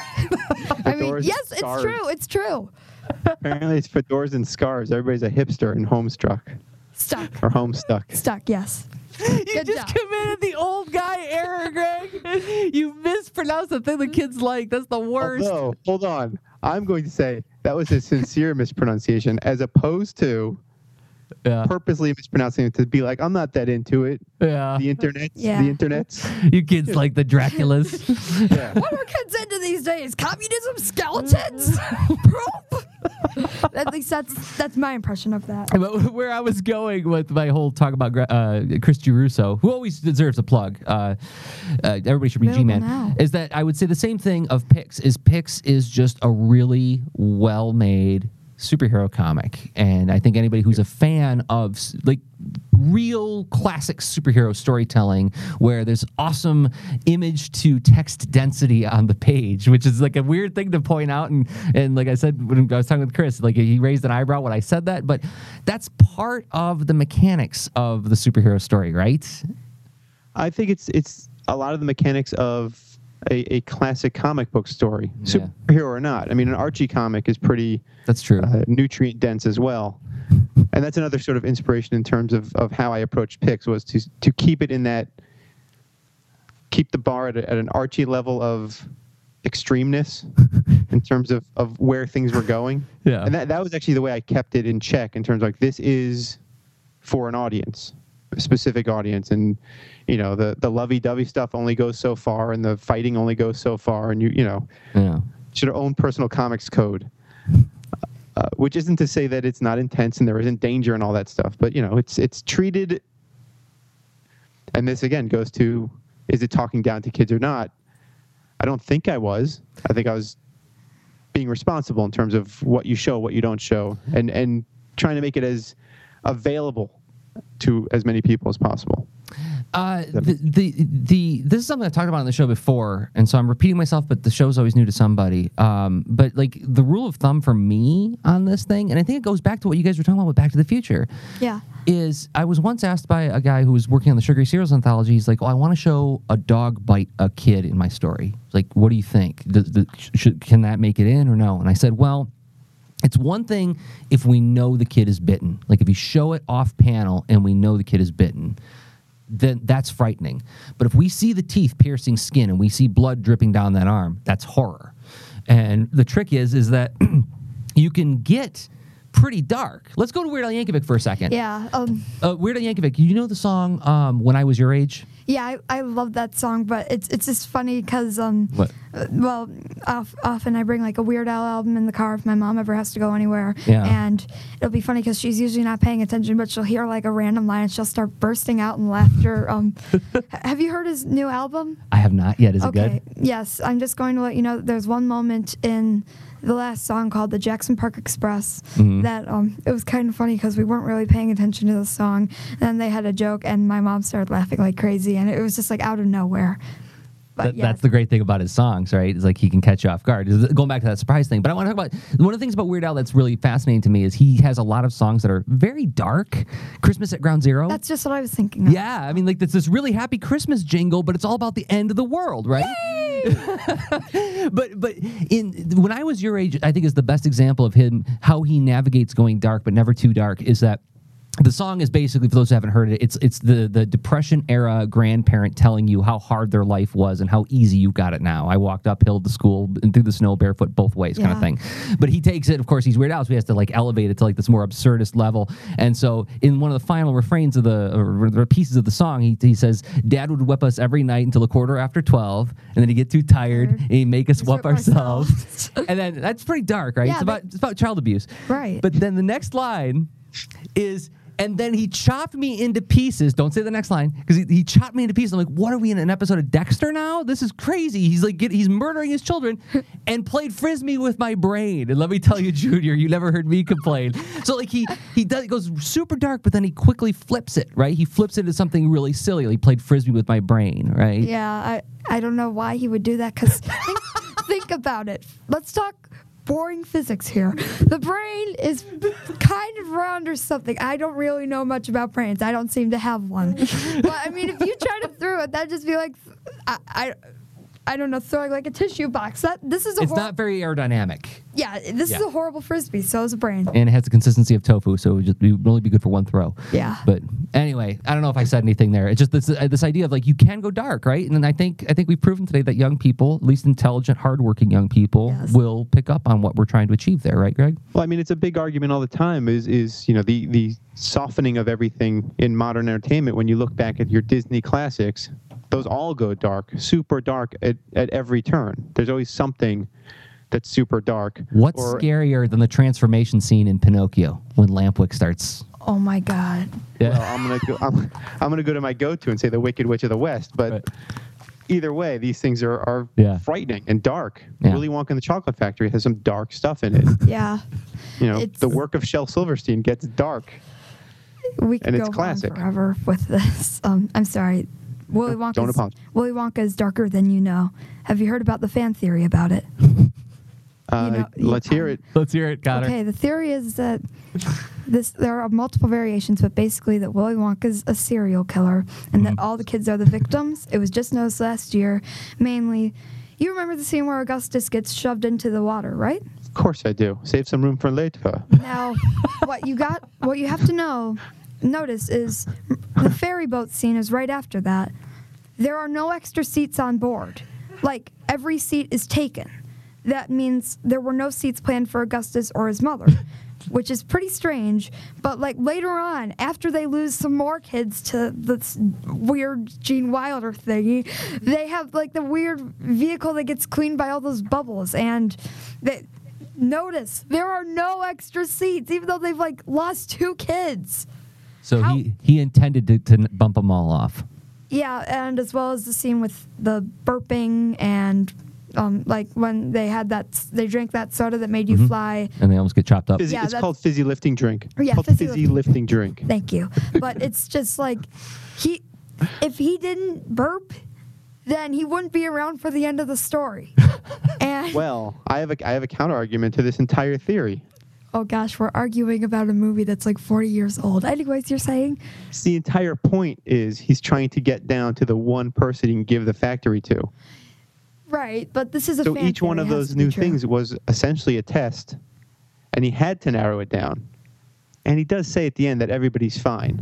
I mean, yes, it's true. It's true. Apparently it's fedoras and scars. Everybody's a hipster and Homestuck. Stuck. Or Homestuck. Stuck, yes. You Good just job. committed the old guy error, Greg. You mispronounced the thing the kids like. That's the worst. Although, hold on. I'm going to say that was a sincere mispronunciation as opposed to purposely mispronouncing it to be like, I'm not that into it. Yeah. The internets. Yeah. The internets. You kids like the Draculas. Yeah. What are kids into these days? Communism, skeletons, poop. At least that's my impression of that. But where I was going with my whole talk about Chris Girusso, who always deserves a plug, everybody should read Available G-Man, now. is that I would say the same thing of Pix is just a really well-made superhero comic. And I think anybody who's a fan of like real classic superhero storytelling where there's awesome image to text density on the page, which is like a weird thing to point out. And like I said, when I was talking with Chris, like he raised an eyebrow when I said that, but that's part of the mechanics of the superhero story, right? I think it's a lot of the mechanics of a classic comic book story, superhero or not. I mean, an Archie comic is pretty That's true. Nutrient dense as well. And that's another sort of inspiration in terms of how I approached Pix was to keep it in that, keep the bar at an Archie level of extremeness in terms of where things were going. Yeah. And that was actually the way I kept it in check in terms of like, this is for an audience, a specific audience. And, you know, the lovey-dovey stuff only goes so far and the fighting only goes so far. And you know, should have own personal comics code. Which isn't to say that it's not intense and there isn't danger and all that stuff, but you know, it's treated. And this again goes to, is it talking down to kids or not? I don't think I was. I think I was being responsible in terms of what you show, what you don't show, and trying to make it as available to as many people as possible. This is something I talked about on the show before, and so I'm repeating myself, but the show's always new to somebody. But like the rule of thumb for me on this thing, and I think it goes back to what you guys were talking about with Back to the Future. Yeah. Is I was once asked by a guy who was working on the Sugary Cereals anthology. He's like, "Oh, I want to show a dog bite a kid in my story. Like, what do you think? Can that make it in or no?" And I said, "Well, it's one thing if we know the kid is bitten. Like if you show it off panel and we know the kid is bitten, then that's frightening. But if we see the teeth piercing skin and we see blood dripping down that arm, that's horror. And the trick is that you can get pretty dark. Let's go to Weird Al Yankovic for a second. Yeah. Weird Al Yankovic, you know the song When I Was Your Age? Yeah, I love that song, but it's just funny because well, often I bring like a Weird Al album in the car if my mom ever has to go anywhere, and it'll be funny because she's usually not paying attention, but she'll hear like a random line and she'll start bursting out in laughter. Have you heard his new album? I have not yet. Is it good? Yes, I'm just going to let you know that there's one moment in the last song called the Jackson Park Express that it was kind of funny because we weren't really paying attention to the song, and they had a joke and my mom started laughing like crazy, and it was just like out of nowhere. But That's the great thing about his songs, right? It's like he can catch you off guard. Going back to that surprise thing. But I want to talk about one of the things about Weird Al that's really fascinating to me is he has a lot of songs that are very dark. Christmas at Ground Zero. That's just what I was thinking of. Yeah, I mean, like, it's this really happy Christmas jingle, but it's all about the end of the world, right? but when I Was Your Age, I think is the best example of him, how he navigates going dark, but never too dark, is that the song is basically, for those who haven't heard it, it's the Depression era grandparent telling you how hard their life was and how easy you got it now. I walked uphill to school and through the snow barefoot both ways, kind of thing. But he takes it, of course, he's Weird Al, so he has to like elevate it to like this more absurdist level. And so in one of the final refrains of the pieces of the song, he says, "Dad would whip us every night until 12:15, and then he'd get too tired and he'd make us whip ourselves." And then that's pretty dark, right? Yeah, it's about child abuse. Right. But then the next line is, "And then he chopped me into pieces." Don't say the next line, because he chopped me into pieces. I'm like, what are we in an episode of Dexter now? This is crazy. He's like, he's murdering his children, and played frisbee with my brain. And let me tell you, Junior, you never heard me complain. So like he goes super dark, but then he quickly flips it, right? He flips it into something really silly. He played frisbee with my brain, right? Yeah, I don't know why he would do that, because think about it. Let's talk boring physics here. The brain is kind of round or something. I don't really know much about brains. I don't seem to have one. But I mean, if you tried it through it, that'd just be like, I don't know, throwing like a tissue box. It's not very aerodynamic. Yeah, this is a horrible frisbee. So is a brain. And it has the consistency of tofu, so it would only be good for one throw. Yeah. But anyway, I don't know if I said anything there. It's just this idea of like you can go dark, right? And I think we've proven today that young people, at least intelligent, hardworking young people, will pick up on what we're trying to achieve there, right, Greg? Well, I mean, it's a big argument all the time. Is the softening of everything in modern entertainment. When you look back at your Disney classics, those all go dark, super dark at every turn. There's always something that's super dark. What's scarier than the transformation scene in Pinocchio when Lampwick starts? Oh my God. Yeah. Well, I'm gonna go to my go-to and say The Wicked Witch of the West, but either way, these things are frightening and dark. Yeah. Willy Wonka and the Chocolate Factory has some dark stuff in it. Yeah. The work of Shel Silverstein gets dark. We could it's go classic. on forever with this. I'm sorry. Willy Wonka is darker than you know. Have you heard about the fan theory about it? Let's hear it. Let's hear it, Connor. Okay, the theory is that there are multiple variations, but basically that Willy Wonka's a serial killer and that all the kids are the victims. It was just noticed last year. Mainly, you remember the scene where Augustus gets shoved into the water, right? Of course I do. Save some room for later. Now, what you have to notice is the ferry boat scene is right after that. There are no extra seats on board. Like, every seat is taken. That means there were no seats planned for Augustus or his mother, which is pretty strange. But, like, later on, after they lose some more kids to this weird Gene Wilder thingy, they have, like, the weird vehicle that gets cleaned by all those bubbles. And notice, there are no extra seats, even though they've, like, lost 2 kids. So he intended to bump them all off. Yeah, and as well as the scene with the burping and like when they drank that soda that made you fly. And they almost get chopped up. It's called fizzy lifting drink. Yeah, it's called fizzy lifting drink. Thank you. But it's just like, if he didn't burp, then he wouldn't be around for the end of the story. And well, I have a counter argument to this entire theory. Oh gosh, we're arguing about a movie that's like 40 years old. Anyways, you're saying? The entire point is he's trying to get down to the one person he can give the factory to. Right, but this is a So fan each one theory, of it has those to be new true. things was essentially a test, and he had to narrow it down. And he does say at the end that everybody's fine.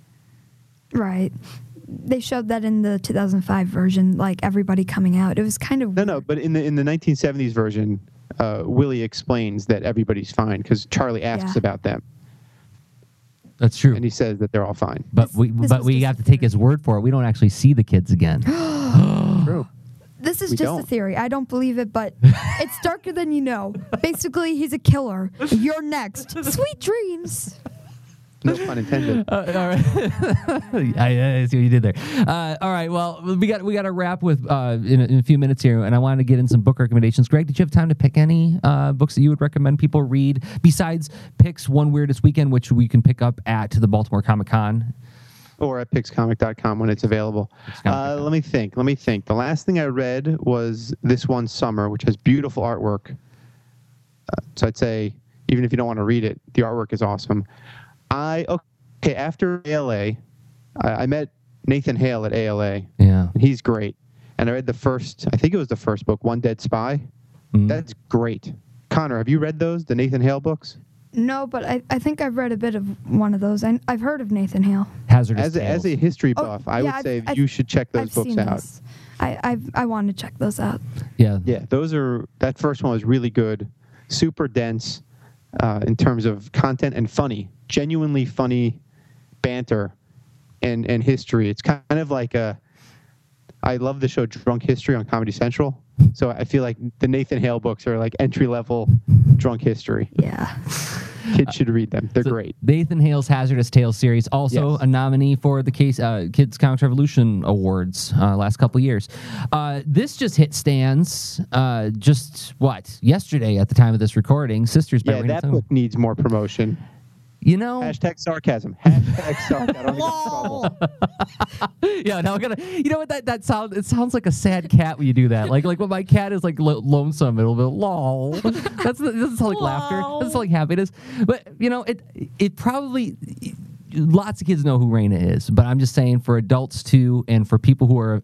Right. They showed that in the 2005 version, like everybody coming out. It was kind of No, but in the 1970s version, Willie explains that everybody's fine because Charlie asks about them, That's true. and he says that they're all fine. But we have to take his word for it. We don't actually see the kids again. True. This is We just don't. a theory. I don't believe it, but it's darker than you know. Basically, he's a killer. You're next. Sweet dreams. No pun intended. All right, I see what you did there. All right, well, we got to wrap with in a few minutes here, and I wanted to get in some book recommendations. Greg, did you have time to pick any books that you would recommend people read besides Pick's One Weirdest Weekend, which we can pick up at the Baltimore Comic Con? Or at pixcomic.com when it's available. Let me think. The last thing I read was This One Summer, which has beautiful artwork. So I'd say, even if you don't want to read it, the artwork is awesome. After ALA, I met Nathan Hale at ALA. Yeah. And he's great. And I read I think it was the first book, One Dead Spy. Mm-hmm. That's great. Connor, have you read those, the Nathan Hale books? No, but I think I've read a bit of one of those. I've heard of Nathan Hale. Hazardous As Tales. a history Oh, buff, I yeah, would say I've- you should check those I've books seen out. this. I want to check those out. Yeah. Yeah, that first one was really good, super dense in terms of content and funny, genuinely funny banter and history. It's kind of like I love the show Drunk History on Comedy Central. So I feel like the Nathan Hale books are like entry-level drunk history. Yeah. Kids should read them. They're So great. Nathan Hale's Hazardous Tales series, also Yes. a nominee for the Kids Comics Revolution Awards last couple years. This just hit stands yesterday at the time of this recording. Sisters by Yeah, Raina that Tone. book needs more promotion. You know, Hashtag sarcasm. Hashtag sarcasm. I don't think it's trouble. yeah. Now I gotta. You know what that sounds? It sounds like a sad cat when you do that. Like when my cat is like lonesome, it'll be lol. It doesn't sound like laughter. It doesn't sound like happiness. But you know, it probably. Lots of kids know who Raina is, but I'm just saying for adults too, and for people who are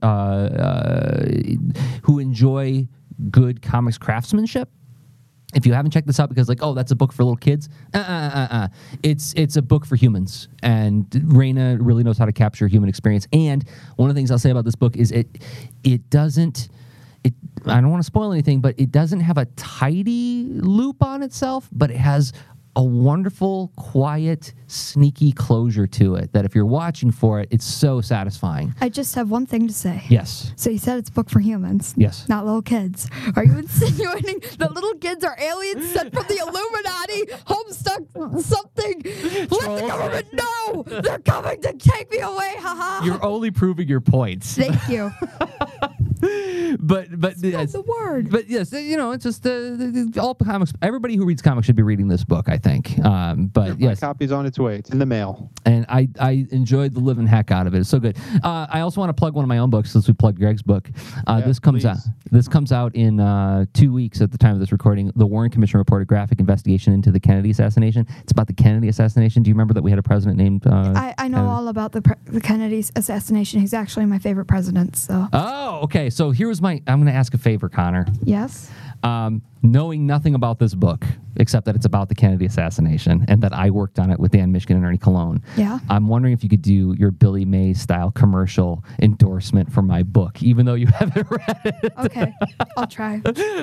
who enjoy good comics craftsmanship. If you haven't checked this out because that's a book for little kids, it's a book for humans, and Raina really knows how to capture human experience. And one of the things I'll say about this book is it doesn't. I don't want to spoil anything, but it doesn't have a tidy loop on itself, but it has a wonderful, quiet, sneaky closure to it that if you're watching for it, it's so satisfying. I just have one thing to say. Yes. So you said it's a book for humans. Yes. Not little kids. Are you insinuating that little kids are aliens sent from the Illuminati, homestuck something? Let the government know! They're coming to take me away, haha! You're only proving your points. Thank you. but That's the word. But yes, it's just all comics. Everybody who reads comics should be reading this book, I think. But My yes, copy's on its way. It's in the mail. and I enjoyed the living heck out of it. It's so good. I also want to plug one of my own books since we plugged Greg's book. This comes out. please. This comes out in 2 weeks at the time of this recording. The Warren Commission reported graphic investigation into the Kennedy assassination. It's about the Kennedy assassination. Do you remember that we had a president named? I know Kennedy? all about the Kennedy assassination. He's actually my favorite president, so. Oh, okay. So here's I'm going to ask a favor, Connor. Yes? Knowing nothing about this book, except that it's about the Kennedy assassination and that I worked on it with Dan Mishkin and Ernie Colon. Yeah. I'm wondering if you could do your Billy Mays style commercial endorsement for my book, even though you haven't read it. Okay, I'll try.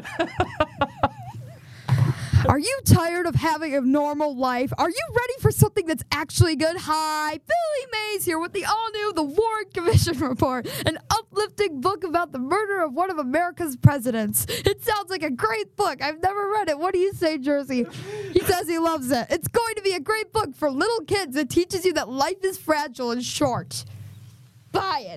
Are you tired of having a normal life? Are you ready for something that's actually good? Hi, Billy Mays here with the all-new The Warren Commission Report, an uplifting book about the murder of one of America's presidents. It sounds like a great book. I've never read it. What do you say, Jersey? He says he loves it. It's going to be a great book for little kids that teaches you that life is fragile and short. Buy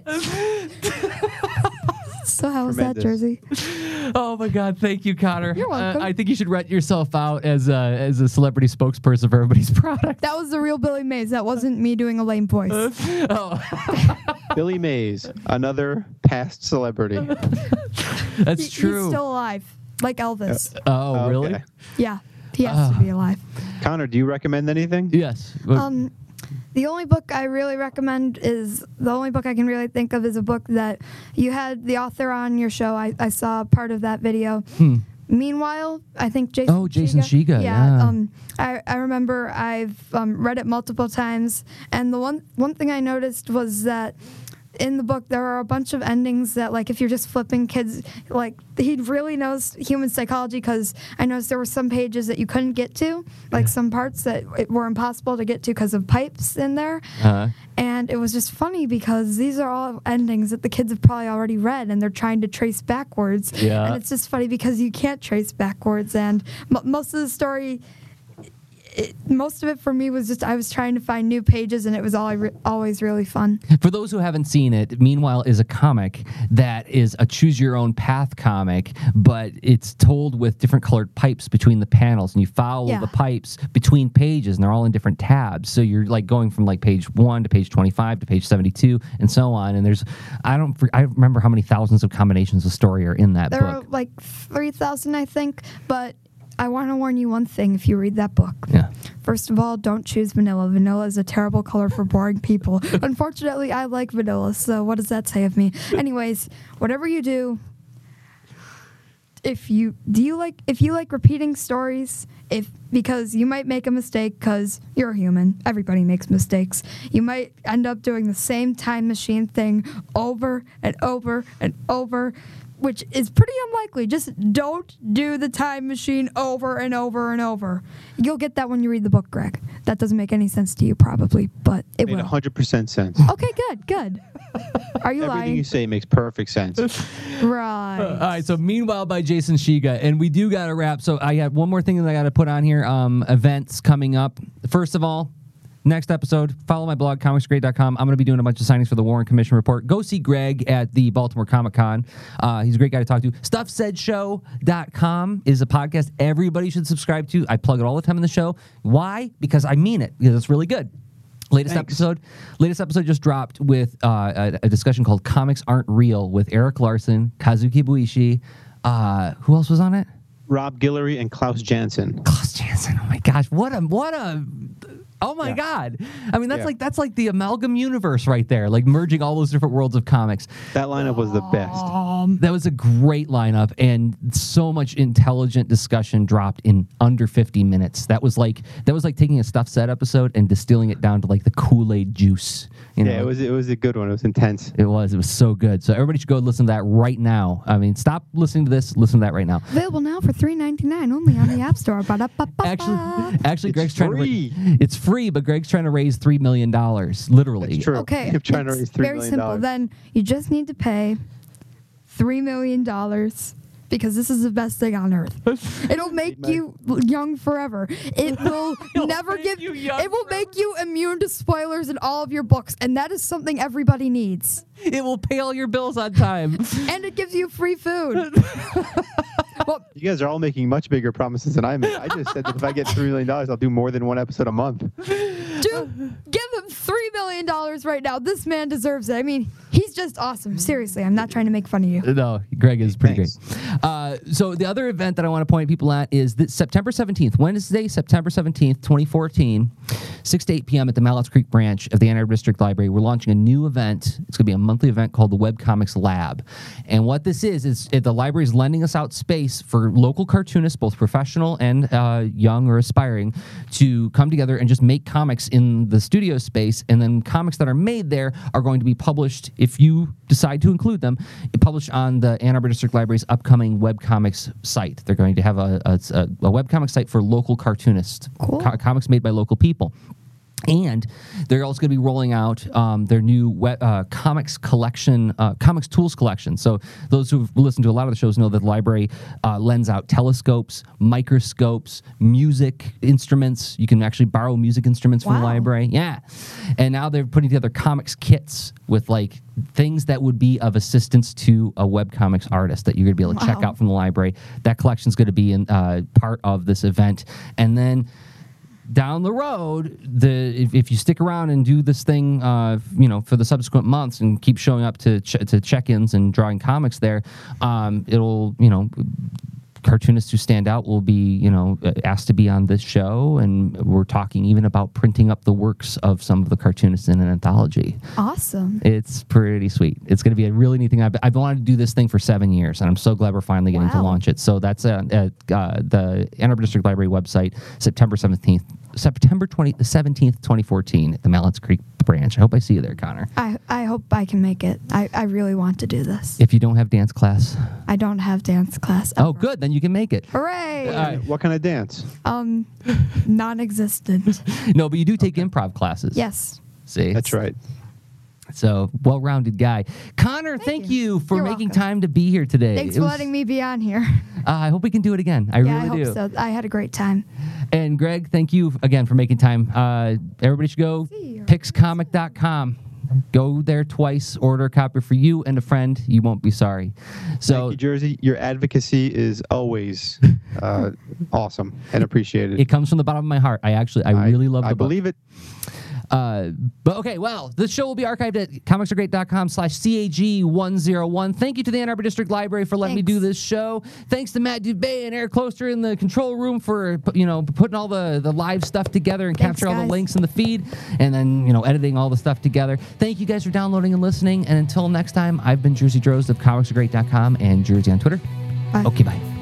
it. So how was that, Tremendous. Jersey? Oh my God! Thank you, Connor. You're welcome. I think you should rent yourself out as a celebrity spokesperson for everybody's product. That was the real Billy Mays. That wasn't me doing a lame voice. Oh, Billy Mays, another past celebrity. that's true. He's still alive, like Elvis. Oh, really? Okay. Yeah, he has to be alive. Connor, do you recommend anything? Yes. The only book I really recommend is the only book I can really think of is a book that you had the author on your show. I saw part of that video. Meanwhile, I think Jason. Oh, Jason Shiga, yeah. I remember I've read it multiple times, and the one thing I noticed was that in the book there are a bunch of endings that, like, if you're just flipping kids, like, he really knows human psychology, because I noticed there were some pages that you couldn't get to, like some parts that were impossible to get to because of pipes in there. And it was just funny because these are all endings that the kids have probably already read, and they're trying to trace backwards. Yeah. And it's just funny because you can't trace backwards, and most of the story, most of it for me was just I was trying to find new pages, and it was always really fun. For those who haven't seen it, Meanwhile is a comic that is a choose-your-own-path comic, but it's told with different colored pipes between the panels, and you follow the pipes between pages, and they're all in different tabs. So you're like going from like page 1 to page 25 to page 72, and so on. And there's I remember how many thousands of combinations of story are in that There book. are like 3,000, I think, but I want to warn you one thing if you read that book. Yeah. First of all, don't choose vanilla. Vanilla is a terrible color for boring people. Unfortunately, I like vanilla, so what does that say of me? Anyways, whatever you do, if you like repeating stories, because you might make a mistake because you're a human. Everybody makes mistakes. You might end up doing the same time machine thing over and over and over, which is pretty unlikely. Just don't do the time machine over and over and over. You'll get that when you read the book, Greg. That doesn't make any sense to you, probably, but it Made will. 100% sense. Okay, good. Are you Everything lying? you say makes perfect sense. Right. All right, so Meanwhile by Jason Shiga, and we do got to wrap. So I have one more thing that I got to put on here. Events coming up. First of all, next episode, follow my blog, comicsgreat.com. I'm going to be doing a bunch of signings for the Warren Commission Report. Go see Greg at the Baltimore Comic Con. He's a great guy to talk to. StuffSaidShow.com is a podcast everybody should subscribe to. I plug it all the time in the show. Why? Because I mean it, because it's really good. Latest episode just dropped with a discussion called Comics Aren't Real with Eric Larson, Kazuki Buishi. Who else was on it? Rob Guillory and Klaus Janson. Klaus Janson. Oh my gosh, what a oh my God. I mean, that's like the amalgam universe right there, like merging all those different worlds of comics. That lineup was the best. That was a great lineup, and so much intelligent discussion dropped in under 50 minutes. That was like taking a Stuff Said episode and distilling it down to like the Kool-Aid juice. You know? Yeah, it was a good one. It was intense. It was so good. So everybody should go listen to that right now. I mean, stop listening to this, listen to that right now. Available now for $3.99 only on the App Store. Actually, Greg's trying free. It's free, but Greg's trying to raise $3 million, literally. That's true. Okay, I'm trying to raise $3 very million. simple. Then you just need to pay $3 million because this is the best thing on earth. It'll make you young forever. It will never give you. It will make you immune to spoilers in all of your books, and that is something everybody needs. It will pay all your bills on time. And it gives you free food. Well, You guys are all making much bigger promises than I made. I just said that if I get $3 million, I'll do more than one episode a month. dude, give him $3 million right now. This man deserves it. I mean, he's just awesome. Seriously, I'm not trying to make fun of you. No, Greg is pretty Thanks. great. So the other event that I want to point people at is this September 17th, Wednesday, September 17th, 2014, 6 to 8 p.m. at the Malletts Creek branch of the Ann Arbor District Library. We're launching a new event. It's going to be a monthly event called the Webcomics Lab. And what this is the library is lending us out space for local cartoonists, both professional and young or aspiring, to come together and just make comics in the studio space. And then comics that are made there are going to be published, if you decide to include them, published on the Ann Arbor District Library's upcoming webcomics site. They're going to have a webcomic site for local cartoonists, Cool. Comics made by local people. And they're also going to be rolling out their new comics collection, comics tools collection. So those who've listened to a lot of the shows know that the library lends out telescopes, microscopes, music instruments. You can actually borrow music instruments from the Wow. library. Yeah. And now they're putting together comics kits with like things that would be of assistance to a webcomics artist that you're going to be able to check Wow. out from the library. That collection is going to be in part of this event. And then down the road, if you stick around and do this thing, for the subsequent months and keep showing up to check-ins and drawing comics there, it'll, cartoonists who stand out will be, asked to be on this show, and we're talking even about printing up the works of some of the cartoonists in an anthology. Awesome. It's pretty sweet. It's going to be a really neat thing. I've wanted to do this thing for 7 years, and I'm so glad we're finally getting to Wow. launch it. So that's at the Ann Arbor District Library website, September 17th, 2014, at the Malletts Creek branch. I hope I see you there, Connor. I hope I can make it. I really want to do this. If you don't have dance class, I don't have dance class. oh, ever. good, then you can make it. Hooray! What kind of dance? Non-existent. No, but you do take improv classes. Yes. See, That's right. So, well-rounded guy. Connor, thank you for You're making welcome. time to be here today. Thanks It for was- letting me be on here. I hope we can do it again. I Yeah, I really hope do. so. I had a great time. And Greg, thank you again for making time. Everybody should go See you. pixcomic.com. Go there twice, order a copy for you and a friend. You won't be sorry. So Thank you, Jersey. Your advocacy is always awesome and appreciated. it comes from the bottom of my heart. I really love the I book. believe it. But okay, well, this show will be archived at comicsaregreat.com/CAG101. Thank you to the Ann Arbor District Library for letting me Thanks. do this show. Thanks to Matt Dubé and Eric Closter in the control room for putting all the live stuff together and Thanks, capture all the guys. links in the feed, and then editing all the stuff together. Thank you guys for downloading and listening. And until next time, I've been Jersey Droz of comicsaregreat.com and Jersey on Twitter. Bye. Okay, bye.